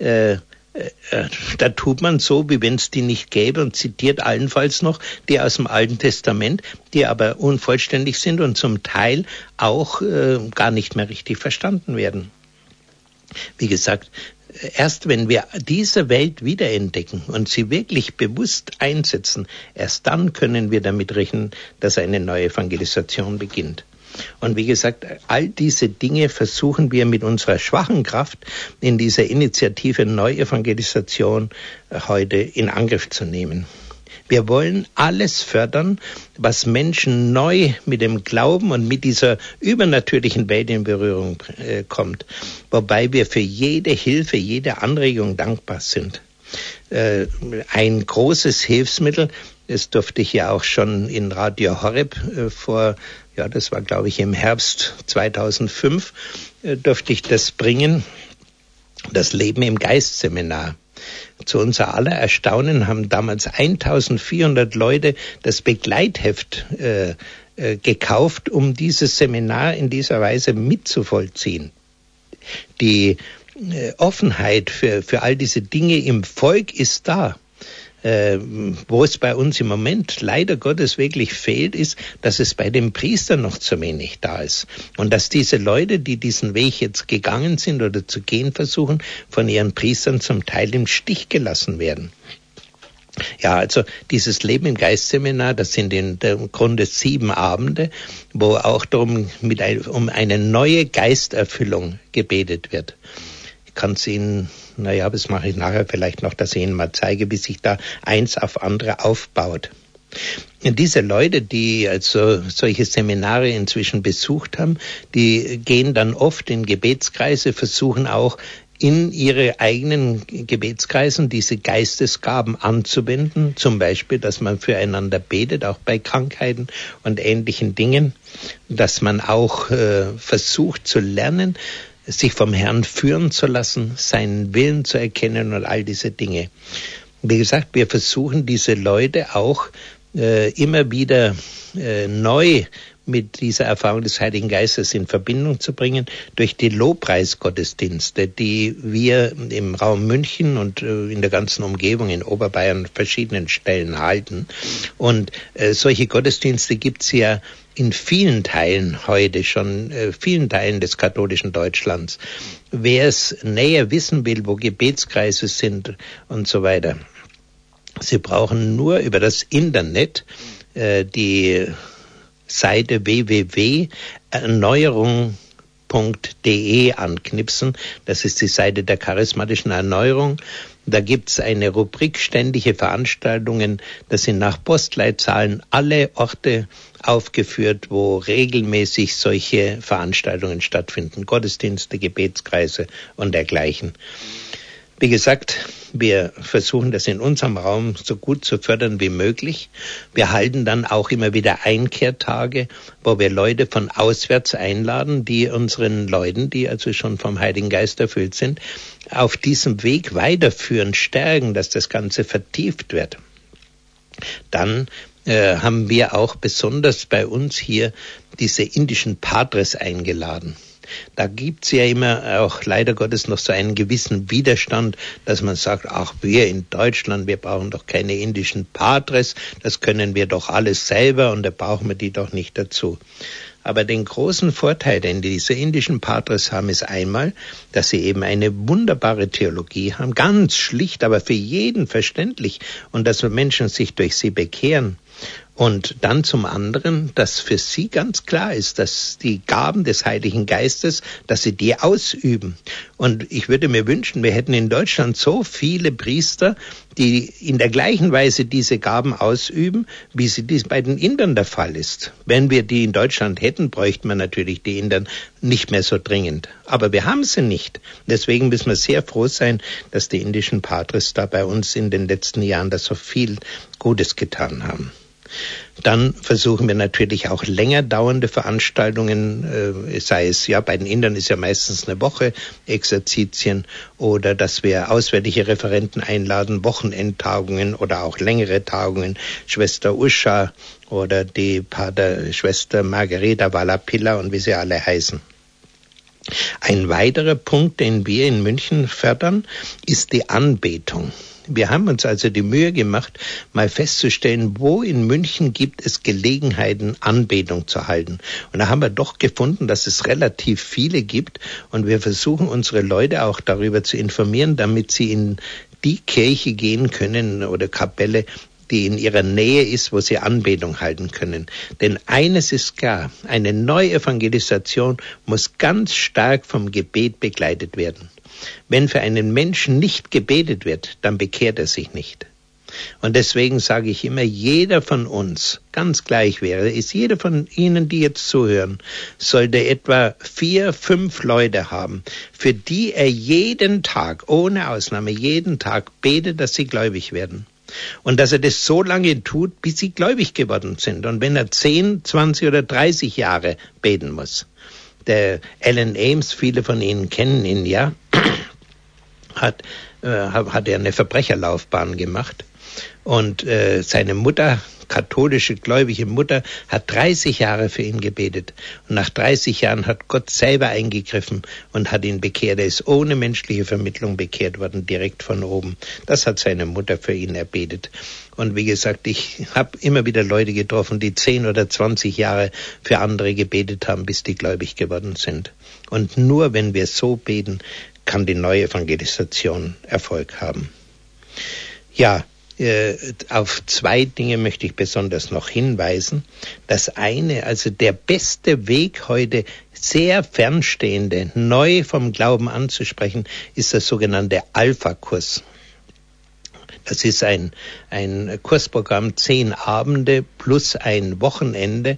da tut man so, wie wenn es die nicht gäbe und zitiert allenfalls noch die aus dem Alten Testament, die aber unvollständig sind und zum Teil auch gar nicht mehr richtig verstanden werden. Wie gesagt, erst wenn wir diese Welt wiederentdecken und sie wirklich bewusst einsetzen, erst dann können wir damit rechnen, dass eine neue Evangelisation beginnt. Und wie gesagt, all diese Dinge versuchen wir mit unserer schwachen Kraft in dieser Initiative Neuevangelisation heute in Angriff zu nehmen. Wir wollen alles fördern, was Menschen neu mit dem Glauben und mit dieser übernatürlichen Welt in Berührung kommt. Wobei wir für jede Hilfe, jede Anregung dankbar sind. Ein großes Hilfsmittel, das durfte ich ja auch schon in Radio Horeb das war glaube ich im Herbst 2005, durfte ich das bringen, das Leben im Geist Seminar. Zu unser aller Erstaunen haben damals 1400 Leute das Begleitheft gekauft, um dieses Seminar in dieser Weise mitzuvollziehen. Die Offenheit für all diese Dinge im Volk ist da. Wo es bei uns im Moment leider Gottes wirklich fehlt, ist, dass es bei den Priestern noch zu wenig da ist. Und dass diese Leute, die diesen Weg jetzt gegangen sind oder zu gehen versuchen, von ihren Priestern zum Teil im Stich gelassen werden. Ja, also dieses Leben im Geistseminar, das sind im Grunde 7 Abende, wo auch darum um eine neue Geisterfüllung gebetet wird. Ich kann es Ihnen, das mache ich nachher vielleicht noch, dass ich Ihnen mal zeige, wie sich da eins auf andere aufbaut. Und diese Leute, die also solche Seminare inzwischen besucht haben, die gehen dann oft in Gebetskreise, versuchen auch in ihre eigenen Gebetskreisen diese Geistesgaben anzuwenden, zum Beispiel, dass man füreinander betet, auch bei Krankheiten und ähnlichen Dingen, dass man auch versucht zu lernen, sich vom Herrn führen zu lassen, seinen Willen zu erkennen und all diese Dinge. Wie gesagt, wir versuchen diese Leute auch immer wieder neu mit dieser Erfahrung des Heiligen Geistes in Verbindung zu bringen durch die Lobpreisgottesdienste, die wir im Raum München und in der ganzen Umgebung in Oberbayern an verschiedenen Stellen halten. Und solche Gottesdienste gibt's ja in vielen Teilen heute schon, vielen Teilen des katholischen Deutschlands. Wer es näher wissen will, wo Gebetskreise sind und so weiter, Sie brauchen nur über das Internet die Seite www.erneuerung.de anknipsen. Das ist die Seite der charismatischen Erneuerung. Da gibt's eine Rubrik ständige Veranstaltungen. Das sind nach Postleitzahlen alle Orte aufgeführt, wo regelmäßig solche Veranstaltungen stattfinden. Gottesdienste, Gebetskreise und dergleichen. Wie gesagt, wir versuchen das in unserem Raum so gut zu fördern wie möglich. Wir halten dann auch immer wieder Einkehrtage, wo wir Leute von auswärts einladen, die unseren Leuten, die also schon vom Heiligen Geist erfüllt sind, auf diesem Weg weiterführen, stärken, dass das Ganze vertieft wird. Dann haben wir auch besonders bei uns hier diese indischen Padres eingeladen. Da gibt's ja immer auch leider Gottes noch so einen gewissen Widerstand, dass man sagt, ach, wir in Deutschland, wir brauchen doch keine indischen Padres, das können wir doch alles selber und da brauchen wir die doch nicht dazu. Aber den großen Vorteil, den diese indischen Padres haben, ist einmal, dass sie eben eine wunderbare Theologie haben, ganz schlicht, aber für jeden verständlich und dass Menschen sich durch sie bekehren. Und dann zum anderen, dass für sie ganz klar ist, dass die Gaben des Heiligen Geistes, dass sie die ausüben. Und ich würde mir wünschen, wir hätten in Deutschland so viele Priester, die in der gleichen Weise diese Gaben ausüben, wie sie dies bei den Indern der Fall ist. Wenn wir die in Deutschland hätten, bräuchten wir natürlich die Indern nicht mehr so dringend. Aber wir haben sie nicht. Deswegen müssen wir sehr froh sein, dass die indischen Padres da bei uns in den letzten Jahren da so viel Gutes getan haben. Dann versuchen wir natürlich auch länger dauernde Veranstaltungen, sei es, ja, bei den Indern ist ja meistens eine Woche Exerzitien oder dass wir auswärtige Referenten einladen, Wochenendtagungen oder auch längere Tagungen, Schwester Usha oder die Schwester Margareta Wallapilla und wie sie alle heißen. Ein weiterer Punkt, den wir in München fördern, ist die Anbetung. Wir haben uns also die Mühe gemacht, mal festzustellen, wo in München gibt es Gelegenheiten, Anbetung zu halten. Und da haben wir doch gefunden, dass es relativ viele gibt. Und wir versuchen, unsere Leute auch darüber zu informieren, damit sie in die Kirche gehen können oder Kapelle, die in ihrer Nähe ist, wo sie Anbetung halten können. Denn eines ist klar, eine Neuevangelisation muss ganz stark vom Gebet begleitet werden. Wenn für einen Menschen nicht gebetet wird, dann bekehrt er sich nicht. Und deswegen sage ich immer, jeder von uns, ganz gleich wäre, ist jeder von Ihnen, die jetzt zuhören, sollte etwa 4, 5 Leute haben, für die er jeden Tag, ohne Ausnahme, jeden Tag betet, dass sie gläubig werden. Und dass er das so lange tut, bis sie gläubig geworden sind. Und wenn er 10, 20 oder 30 Jahre beten muss. Der Alan Ames, viele von Ihnen kennen ihn ja, hat er eine Verbrecherlaufbahn gemacht. Und seine Mutter, katholische, gläubige Mutter, hat 30 Jahre für ihn gebetet. Und nach 30 Jahren hat Gott selber eingegriffen und hat ihn bekehrt. Er ist ohne menschliche Vermittlung bekehrt worden, direkt von oben. Das hat seine Mutter für ihn erbetet. Und wie gesagt, ich habe immer wieder Leute getroffen, die 10 oder 20 Jahre für andere gebetet haben, bis die gläubig geworden sind. Und nur wenn wir so beten, kann die Neuevangelisation Erfolg haben. Ja, auf 2 Dinge möchte ich besonders noch hinweisen. Das eine, also der beste Weg heute, sehr Fernstehende neu vom Glauben anzusprechen, ist das sogenannte Alpha-Kurs. Das ist ein Kursprogramm, 10 Abende plus ein Wochenende,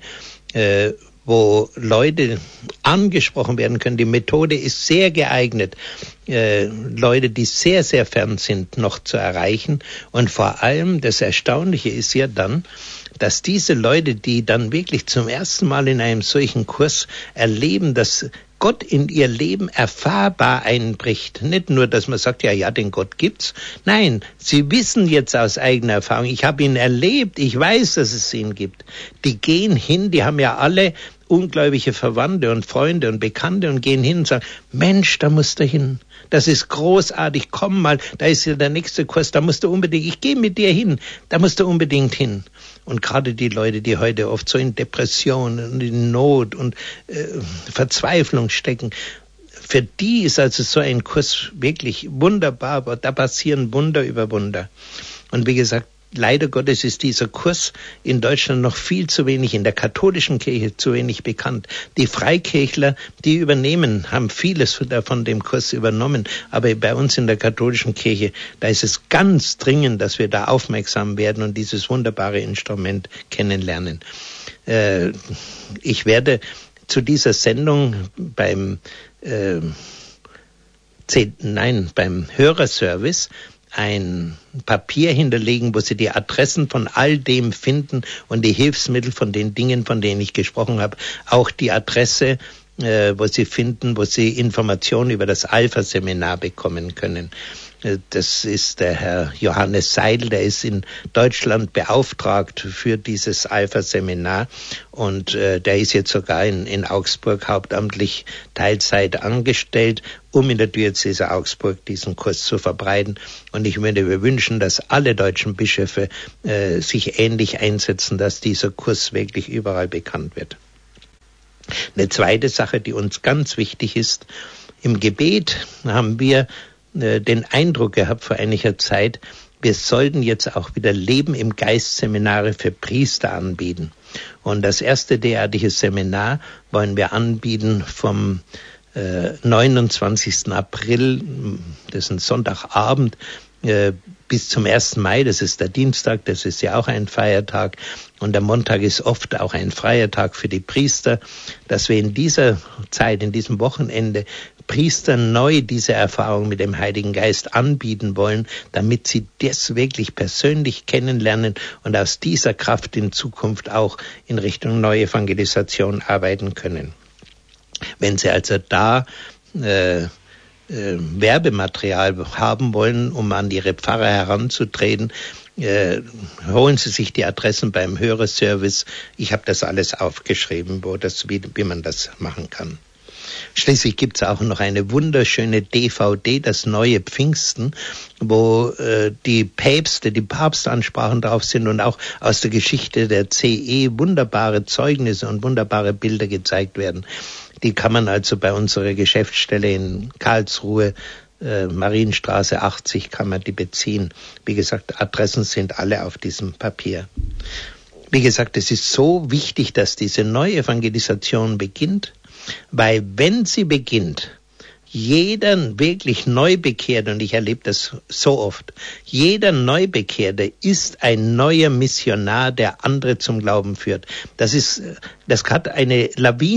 wo Leute angesprochen werden können. Die Methode ist sehr geeignet, Leute, die sehr, sehr fern sind, noch zu erreichen. Und vor allem, das Erstaunliche ist ja dann, dass diese Leute, die dann wirklich zum ersten Mal in einem solchen Kurs erleben, dass Gott in ihr Leben erfahrbar einbricht. Nicht nur, dass man sagt, ja, den Gott gibt's. Nein, sie wissen jetzt aus eigener Erfahrung, ich habe ihn erlebt, ich weiß, dass es ihn gibt. Die gehen hin, die haben ja alle ungläubige Verwandte und Freunde und Bekannte und gehen hin und sagen, Mensch, da musst du hin. Das ist großartig, komm mal, da ist ja der nächste Kurs, da musst du unbedingt, ich gehe mit dir hin, da musst du unbedingt hin. Und gerade die Leute, die heute oft so in Depressionen und in Not und Verzweiflung stecken, für die ist also so ein Kurs wirklich wunderbar, da passieren Wunder über Wunder. Und wie gesagt, leider Gottes ist dieser Kurs in Deutschland noch viel zu wenig, in der katholischen Kirche zu wenig bekannt. Die Freikirchler, die haben vieles von dem Kurs übernommen, aber bei uns in der katholischen Kirche, da ist es ganz dringend, dass wir da aufmerksam werden und dieses wunderbare Instrument kennenlernen. Ich werde zu dieser Sendung beim beim Hörerservice ein Papier hinterlegen, wo Sie die Adressen von all dem finden und die Hilfsmittel von den Dingen, von denen ich gesprochen habe. Auch die Adresse, wo Sie finden, wo Sie Informationen über das Alpha-Seminar bekommen können. Das ist der Herr Johannes Seidel, der ist in Deutschland beauftragt für dieses Alpha-Seminar und der ist jetzt sogar in Augsburg hauptamtlich Teilzeit angestellt, um in der Diözese Augsburg diesen Kurs zu verbreiten. Und ich würde mir wünschen, dass alle deutschen Bischöfe sich ähnlich einsetzen, dass dieser Kurs wirklich überall bekannt wird. Eine zweite Sache, die uns ganz wichtig ist, im Gebet haben wir den Eindruck gehabt vor einiger Zeit, wir sollten jetzt auch wieder Leben im Geist Seminare für Priester anbieten. Und das erste derartige Seminar wollen wir anbieten vom 29. April, das ist ein Sonntagabend, bis zum 1. Mai, das ist der Dienstag, das ist ja auch ein Feiertag. Und der Montag ist oft auch ein freier Tag für die Priester, dass wir in dieser Zeit, in diesem Wochenende, Priester neu diese Erfahrung mit dem Heiligen Geist anbieten wollen, damit sie das wirklich persönlich kennenlernen und aus dieser Kraft in Zukunft auch in Richtung Neuevangelisation arbeiten können. Wenn Sie also da Werbematerial haben wollen, um an Ihre Pfarrer heranzutreten, holen Sie sich die Adressen beim Hörerservice. Ich habe das alles aufgeschrieben, wie man das machen kann. Schließlich gibt es auch noch eine wunderschöne DVD, das neue Pfingsten, wo die Papstansprachen drauf sind und auch aus der Geschichte der CE wunderbare Zeugnisse und wunderbare Bilder gezeigt werden. Die kann man also bei unserer Geschäftsstelle in Karlsruhe, Marienstraße 80, kann man die beziehen. Wie gesagt, Adressen sind alle auf diesem Papier. Wie gesagt, es ist so wichtig, dass diese Neuevangelisation beginnt, weil wenn sie beginnt, jeder wirklich Neubekehrte, und ich erlebe das so oft, jeder Neubekehrte ist ein neuer Missionar, der andere zum Glauben führt. Das hat eine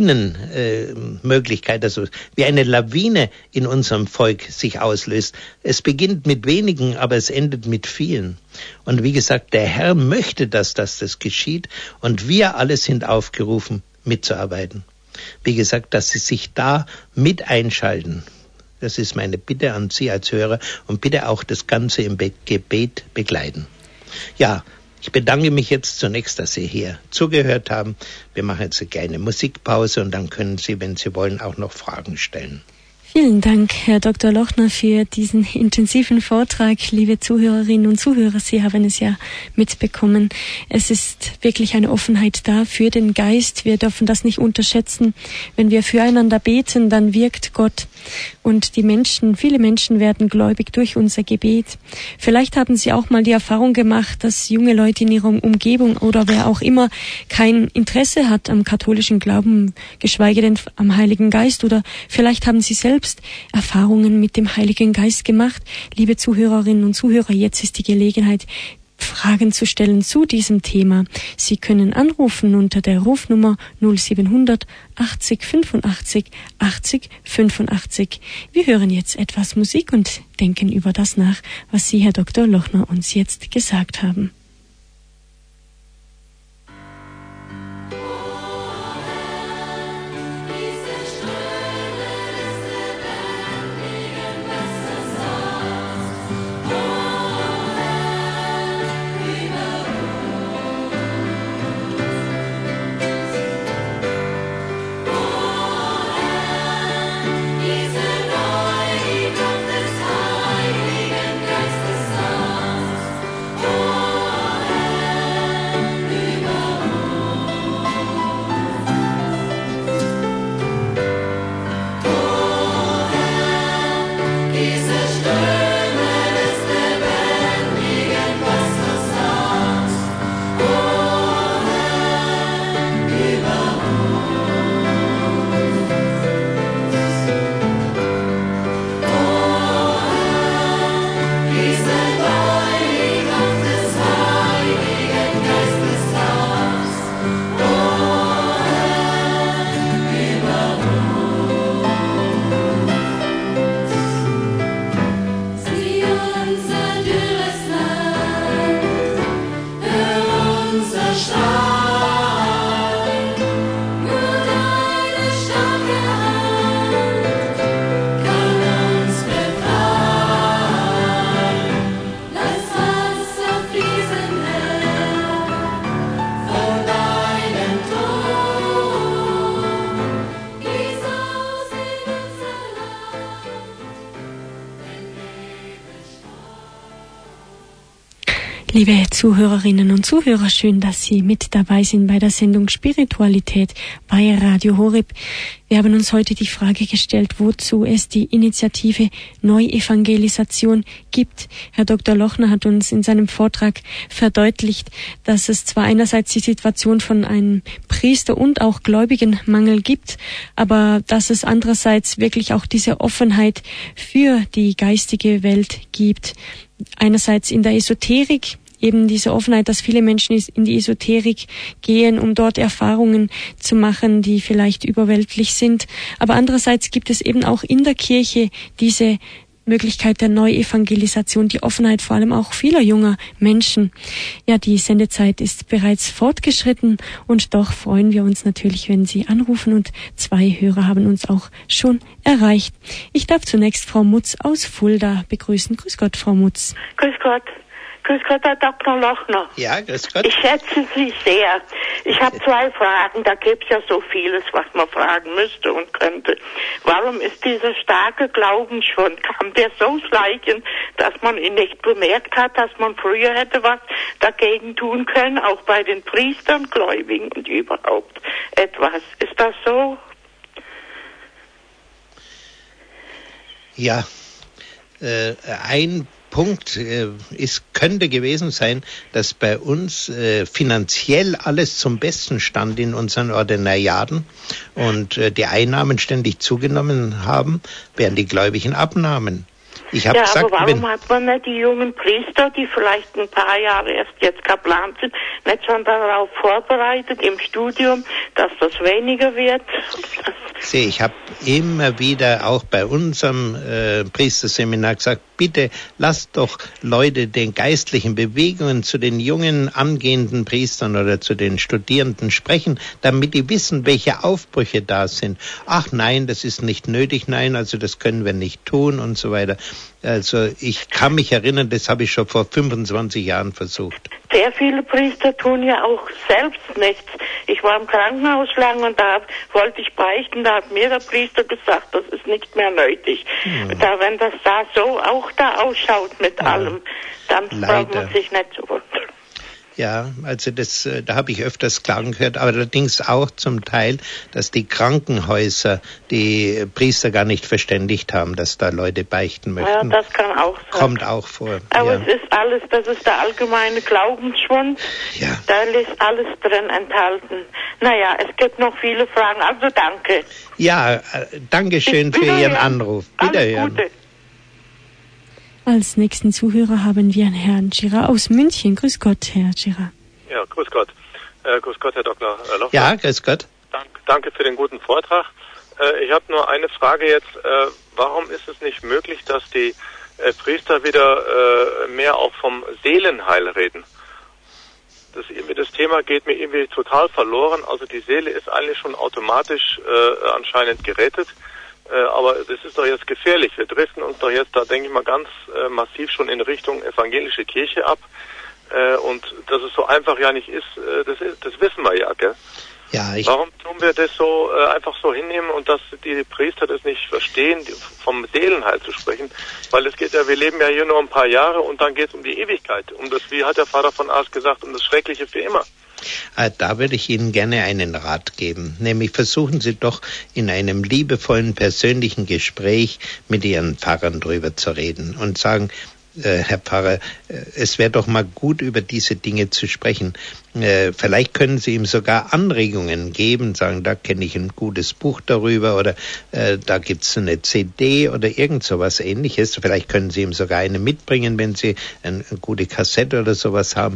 Lawinenmöglichkeit, also wie eine Lawine in unserem Volk sich auslöst. Es beginnt mit wenigen, aber es endet mit vielen. Und wie gesagt, der Herr möchte, dass das geschieht, und wir alle sind aufgerufen, mitzuarbeiten. Wie gesagt, dass Sie sich da mit einschalten. Das ist meine Bitte an Sie als Hörer und bitte auch das Ganze im Gebet begleiten. Ja, ich bedanke mich jetzt zunächst, dass Sie hier zugehört haben. Wir machen jetzt eine kleine Musikpause und dann können Sie, wenn Sie wollen, auch noch Fragen stellen. Vielen Dank, Herr Dr. Lochner, für diesen intensiven Vortrag. Liebe Zuhörerinnen und Zuhörer, Sie haben es ja mitbekommen. Es ist wirklich eine Offenheit da für den Geist. Wir dürfen das nicht unterschätzen. Wenn wir füreinander beten, dann wirkt Gott. Und viele Menschen werden gläubig durch unser Gebet. Vielleicht haben Sie auch mal die Erfahrung gemacht, dass junge Leute in ihrer Umgebung oder wer auch immer kein Interesse hat am katholischen Glauben, geschweige denn am Heiligen Geist. Oder vielleicht haben Sie selbst Erfahrungen mit dem Heiligen Geist gemacht. Liebe Zuhörerinnen und Zuhörer, jetzt ist die Gelegenheit, Fragen zu stellen zu diesem Thema. Sie können anrufen unter der Rufnummer 0700 80 85 80 85. Wir hören jetzt etwas Musik und denken über das nach, was Sie, Herr Dr. Lochner, uns jetzt gesagt haben. Heiligen Geistes Saft, Liebe Zuhörerinnen und Zuhörer, schön, dass Sie mit dabei sind bei der Sendung Spiritualität bei Radio Horeb. Wir haben uns heute die Frage gestellt, wozu es die Initiative Neuevangelisation gibt. Herr Dr. Lochner hat uns in seinem Vortrag verdeutlicht, dass es zwar einerseits die Situation von einem Priester und auch Gläubigenmangel gibt, aber dass es andererseits wirklich auch diese Offenheit für die geistige Welt gibt. Einerseits in der Esoterik, eben diese Offenheit, dass viele Menschen in die Esoterik gehen, um dort Erfahrungen zu machen, die vielleicht überweltlich sind. Aber andererseits gibt es eben auch in der Kirche diese Möglichkeit der Neuevangelisation, die Offenheit vor allem auch vieler junger Menschen. Ja, die Sendezeit ist bereits fortgeschritten und doch freuen wir uns natürlich, wenn Sie anrufen, und 2 Hörer haben uns auch schon erreicht. Ich darf zunächst Frau Mutz aus Fulda begrüßen. Grüß Gott, Frau Mutz. Grüß Gott. Grüß Gott, Herr Dr. Lochner. Ja, grüß Gott. Ich schätze Sie sehr. Ich habe 2 Fragen. Da gibt es ja so vieles, was man fragen müsste und könnte. Warum ist dieser starke Glaubensschwund? Kam der so schleichend, dass man ihn nicht bemerkt hat, dass man früher hätte was dagegen tun können, auch bei den Priestern, Gläubigen und überhaupt etwas? Ist das so? Ja, ein Punkt könnte gewesen sein, dass bei uns finanziell alles zum Besten stand in unseren Ordinariaten und die Einnahmen ständig zugenommen haben, während die Gläubigen abnahmen. Ich habe gesagt, aber warum hat man nicht die jungen Priester, die vielleicht ein paar Jahre erst jetzt Kaplan sind, nicht schon darauf vorbereitet im Studium, dass das weniger wird? Ich habe immer wieder auch bei unserem Priesterseminar gesagt, bitte lasst doch Leute den geistlichen Bewegungen zu den jungen angehenden Priestern oder zu den Studierenden sprechen, damit die wissen, welche Aufbrüche da sind. Ach nein, das ist nicht nötig, nein, also das können wir nicht tun und so weiter. Also ich kann mich erinnern, das habe ich schon vor 25 Jahren versucht. Sehr viele Priester tun ja auch selbst nichts. Ich war im Krankenhaus lang und da wollte ich beichten, da hat mir der Priester gesagt, das ist nicht mehr nötig. Da, wenn das da so auch da ausschaut mit allem, dann braucht man sich nicht zu wundern. Ja, also da habe ich öfters Klagen gehört, aber allerdings auch zum Teil, dass die Krankenhäuser die Priester gar nicht verständigt haben, dass da Leute beichten möchten. Ja, das kann auch sein. Kommt auch vor. Aber es ist alles, das ist der allgemeine Glaubensschwund. Ja. Da ist alles drin enthalten. Naja, es gibt noch viele Fragen, also danke. Ja, danke schön für Ihren Anruf. Wiederhören. Alles Gute. Als nächsten Zuhörer haben wir Herrn Girard aus München. Grüß Gott, Herr Girard. Ja, grüß Gott. Grüß Gott, Herr Dr. Lochner. Ja, grüß Gott. Danke für den guten Vortrag. Ich habe nur eine Frage jetzt. Warum ist es nicht möglich, dass die Priester wieder mehr auch vom Seelenheil reden? Das Thema geht mir irgendwie total verloren. Also die Seele ist eigentlich schon automatisch anscheinend gerettet. Aber das ist doch jetzt gefährlich. Wir driften uns doch jetzt, da denke ich mal, ganz massiv schon in Richtung evangelische Kirche ab. Und dass es so einfach ja nicht ist, das wissen wir ja, gell? Ja, warum tun wir das so einfach so hinnehmen und dass die Priester das nicht verstehen, vom Seelenheil zu sprechen? Weil es geht ja, wir leben ja hier nur ein paar Jahre und dann geht es um die Ewigkeit. Um das, wie hat der Vater von Ars gesagt, um das Schreckliche für immer. Da würde ich Ihnen gerne einen Rat geben. Nämlich versuchen Sie doch in einem liebevollen, persönlichen Gespräch mit Ihren Pfarrern drüber zu reden und sagen, Herr Pfarrer, es wäre doch mal gut, über diese Dinge zu sprechen. Vielleicht können Sie ihm sogar Anregungen geben, sagen, da kenne ich ein gutes Buch darüber oder da gibt's eine CD oder irgend sowas Ähnliches. Vielleicht können Sie ihm sogar eine mitbringen, wenn Sie eine gute Kassette oder sowas haben.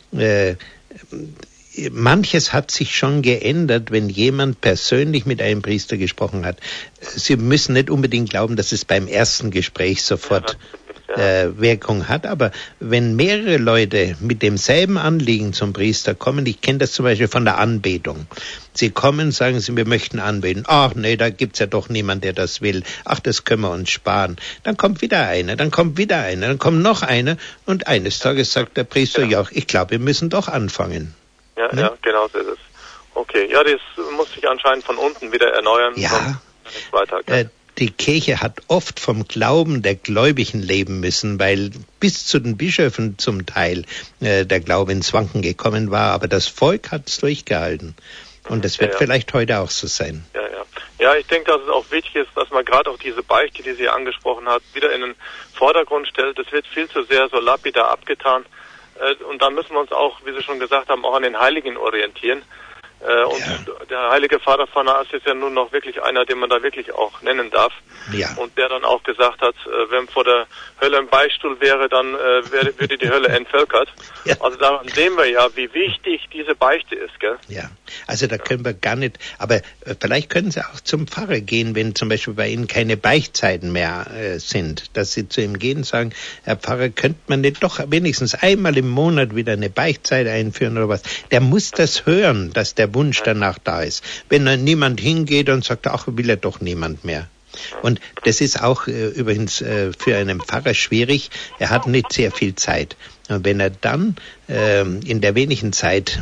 Manches hat sich schon geändert, wenn jemand persönlich mit einem Priester gesprochen hat. Sie müssen nicht unbedingt glauben, dass es beim ersten Gespräch sofort Wirkung hat, aber wenn mehrere Leute mit demselben Anliegen zum Priester kommen, ich kenne das zum Beispiel von der Anbetung. Sie kommen, sagen sie, wir möchten anbeten. Ach nee, da gibt's ja doch niemand, der das will. Ach, das können wir uns sparen. Dann kommt wieder einer, dann kommt wieder einer, dann kommt noch einer und eines Tages sagt der Priester, ja, ich glaube, wir müssen doch anfangen. Ja, ne? Ja, genau so ist es. Okay, ja, das muss sich anscheinend von unten wieder erneuern. Ja. Weiter, die Kirche hat oft vom Glauben der Gläubigen leben müssen, weil bis zu den Bischöfen zum Teil der Glaube ins Wanken gekommen war, aber das Volk hat es durchgehalten. Und das wird vielleicht heute auch so sein. Ja, ich denke, dass es auch wichtig ist, dass man gerade auch diese Beichte, die sie angesprochen hat, wieder in den Vordergrund stellt. Das wird viel zu sehr so lapidar abgetan. Und da müssen wir uns auch, wie Sie schon gesagt haben, auch an den Heiligen orientieren. Der heilige Vater Thanasius ist ja nun noch wirklich einer, den man da wirklich auch nennen darf. Ja. Und der dann auch gesagt hat, wenn vor der Hölle ein Beichtstuhl wäre, dann würde die Hölle entvölkert. Ja. Also daran sehen wir ja, wie wichtig diese Beichte ist, gell? Ja, also da können wir gar nicht, aber vielleicht können Sie auch zum Pfarrer gehen, wenn zum Beispiel bei Ihnen keine Beichtzeiten mehr sind, dass Sie zu ihm gehen und sagen, Herr Pfarrer, könnte man nicht doch wenigstens einmal im Monat wieder eine Beichtzeit einführen oder was? Der muss das hören, dass der Wunsch danach da ist. Wenn dann niemand hingeht und sagt, ach, will er doch niemand mehr. Und das ist auch übrigens für einen Pfarrer schwierig. Er hat nicht sehr viel Zeit. Und wenn er dann in der wenigen Zeit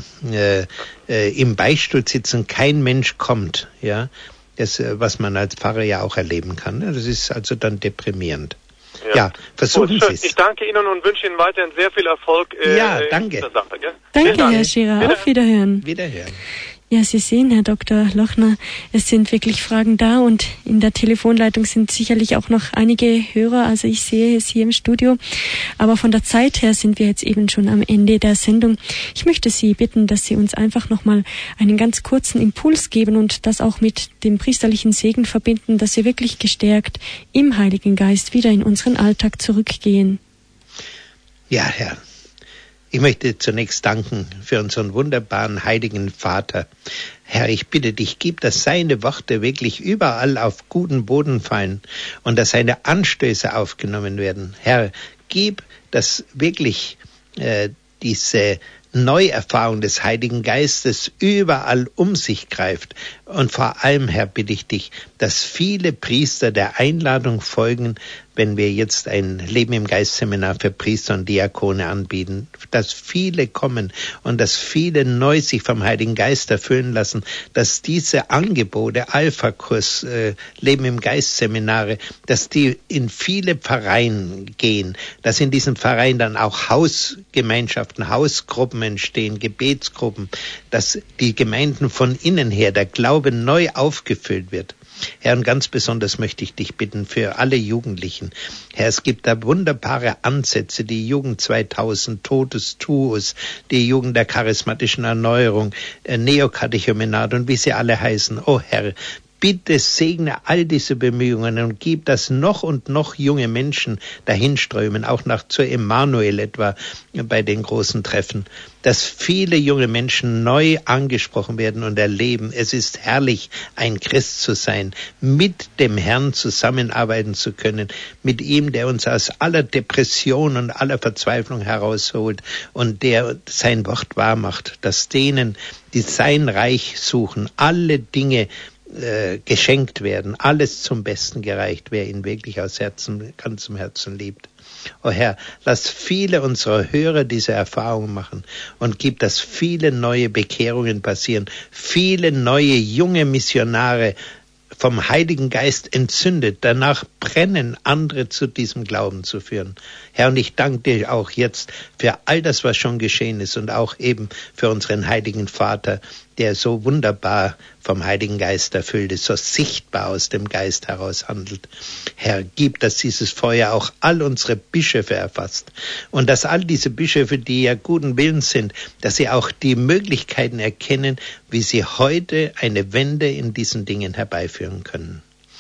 im Beichtstuhl sitzt und kein Mensch kommt, ja, das, was man als Pfarrer ja auch erleben kann, das ist also dann deprimierend. Ja, versuchen Sie es. Ich danke Ihnen und wünsche Ihnen weiterhin sehr viel Erfolg danke. in der Sache. Gell? Danke, Herr Scherer. Auf Wiederhören. Wiederhören. Ja, Sie sehen, Herr Dr. Lochner, es sind wirklich Fragen da und in der Telefonleitung sind sicherlich auch noch einige Hörer, also ich sehe es hier im Studio, aber von der Zeit her sind wir jetzt eben schon am Ende der Sendung. Ich möchte Sie bitten, dass Sie uns einfach nochmal einen ganz kurzen Impuls geben und das auch mit dem priesterlichen Segen verbinden, dass wir wirklich gestärkt im Heiligen Geist wieder in unseren Alltag zurückgehen. Ja, Herr. Ich möchte zunächst danken für unseren wunderbaren Heiligen Vater. Herr, ich bitte dich, gib, dass seine Worte wirklich überall auf guten Boden fallen und dass seine Anstöße aufgenommen werden. Herr, gib, dass wirklich diese Neuerfahrung des Heiligen Geistes überall um sich greift. Und vor allem, Herr, bitte ich dich, dass viele Priester der Einladung folgen, wenn wir jetzt ein Leben im Geist-Seminar für Priester und Diakone anbieten, dass viele kommen und dass viele neu sich vom Heiligen Geist erfüllen lassen, dass diese Angebote, Alpha-Kurs, Leben im Geist-Seminare, dass die in viele Pfarreien gehen, dass in diesen Pfarreien dann auch Hausgemeinschaften, Hausgruppen entstehen, Gebetsgruppen, dass die Gemeinden von innen her, der Glaube neu aufgefüllt wird. Herr, und ganz besonders möchte ich dich bitten für alle Jugendlichen. Herr, es gibt da wunderbare Ansätze, die Jugend 2000, Totus Tuus, die Jugend der charismatischen Erneuerung, Neokatechumenat und wie sie alle heißen. Oh Herr, bitte segne all diese Bemühungen und gib, dass noch und noch junge Menschen dahinströmen, auch nach zur Emmanuel etwa bei den großen Treffen, dass viele junge Menschen neu angesprochen werden und erleben, es ist herrlich, ein Christ zu sein, mit dem Herrn zusammenarbeiten zu können, mit ihm, der uns aus aller Depression und aller Verzweiflung herausholt und der sein Wort wahrmacht, dass denen, die sein Reich suchen, alle Dinge geschenkt werden, alles zum Besten gereicht, wer ihn wirklich aus Herzen, ganzem Herzen liebt. O Herr, lass viele unserer Hörer diese Erfahrung machen und gib, dass viele neue Bekehrungen passieren, viele neue junge Missionare vom Heiligen Geist entzündet, danach brennen, andere zu diesem Glauben zu führen. Herr, und ich danke dir auch jetzt für all das, was schon geschehen ist und auch eben für unseren Heiligen Vater, der so wunderbar vom Heiligen Geist erfüllt ist, so sichtbar aus dem Geist heraus handelt. Herr, gib, dass dieses Feuer auch all unsere Bischöfe erfasst und dass all diese Bischöfe, die ja guten Willens sind, dass sie auch die Möglichkeiten erkennen, wie sie heute eine Wende in diesen Dingen herbeiführen können.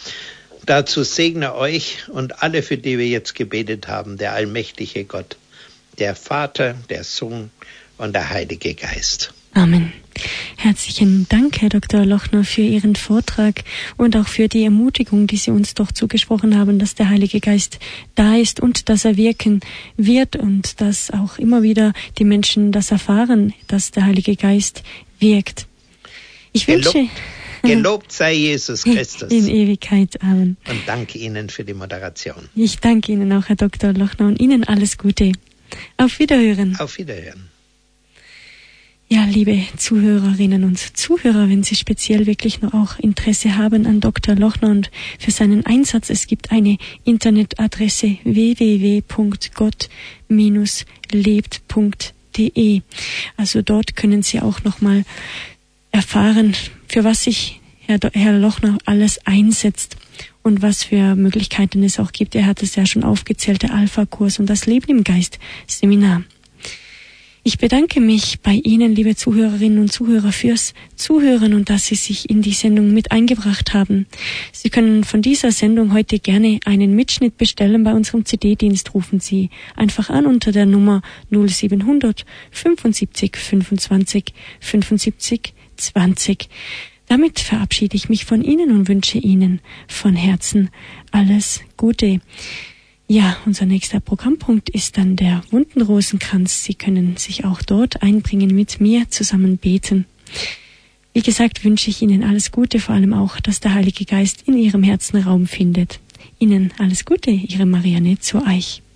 Dazu segne euch und alle, für die wir jetzt gebetet haben, der allmächtige Gott, der Vater, der Sohn und der Heilige Geist. Amen. Herzlichen Dank, Herr Dr. Lochner, für Ihren Vortrag und auch für die Ermutigung, die Sie uns doch zugesprochen haben, dass der Heilige Geist da ist und dass er wirken wird und dass auch immer wieder die Menschen das erfahren, dass der Heilige Geist wirkt. Ich wünsche... Gelobt sei Jesus Christus. In Ewigkeit. Amen. Und danke Ihnen für die Moderation. Ich danke Ihnen auch, Herr Dr. Lochner, und Ihnen alles Gute. Auf Wiederhören. Auf Wiederhören. Ja, liebe Zuhörerinnen und Zuhörer, wenn Sie speziell wirklich noch auch Interesse haben an Dr. Lochner und für seinen Einsatz, es gibt eine Internetadresse www.gott-lebt.de. Also dort können Sie auch nochmal erfahren, für was sich Herr Lochner alles einsetzt und was für Möglichkeiten es auch gibt. Er hat es ja schon aufgezählt, der Alpha-Kurs und das Leben im Geist-Seminar. Ich bedanke mich bei Ihnen, liebe Zuhörerinnen und Zuhörer, fürs Zuhören und dass Sie sich in die Sendung mit eingebracht haben. Sie können von dieser Sendung heute gerne einen Mitschnitt bestellen. Bei unserem CD-Dienst rufen Sie einfach an unter der Nummer 0700 75 25 75 20. Damit verabschiede ich mich von Ihnen und wünsche Ihnen von Herzen alles Gute. Ja, unser nächster Programmpunkt ist dann der Wundenrosenkranz. Sie können sich auch dort einbringen, mit mir zusammen beten. Wie gesagt, wünsche ich Ihnen alles Gute, vor allem auch, dass der Heilige Geist in Ihrem Herzen Raum findet. Ihnen alles Gute, Ihre Marianne zu Eich.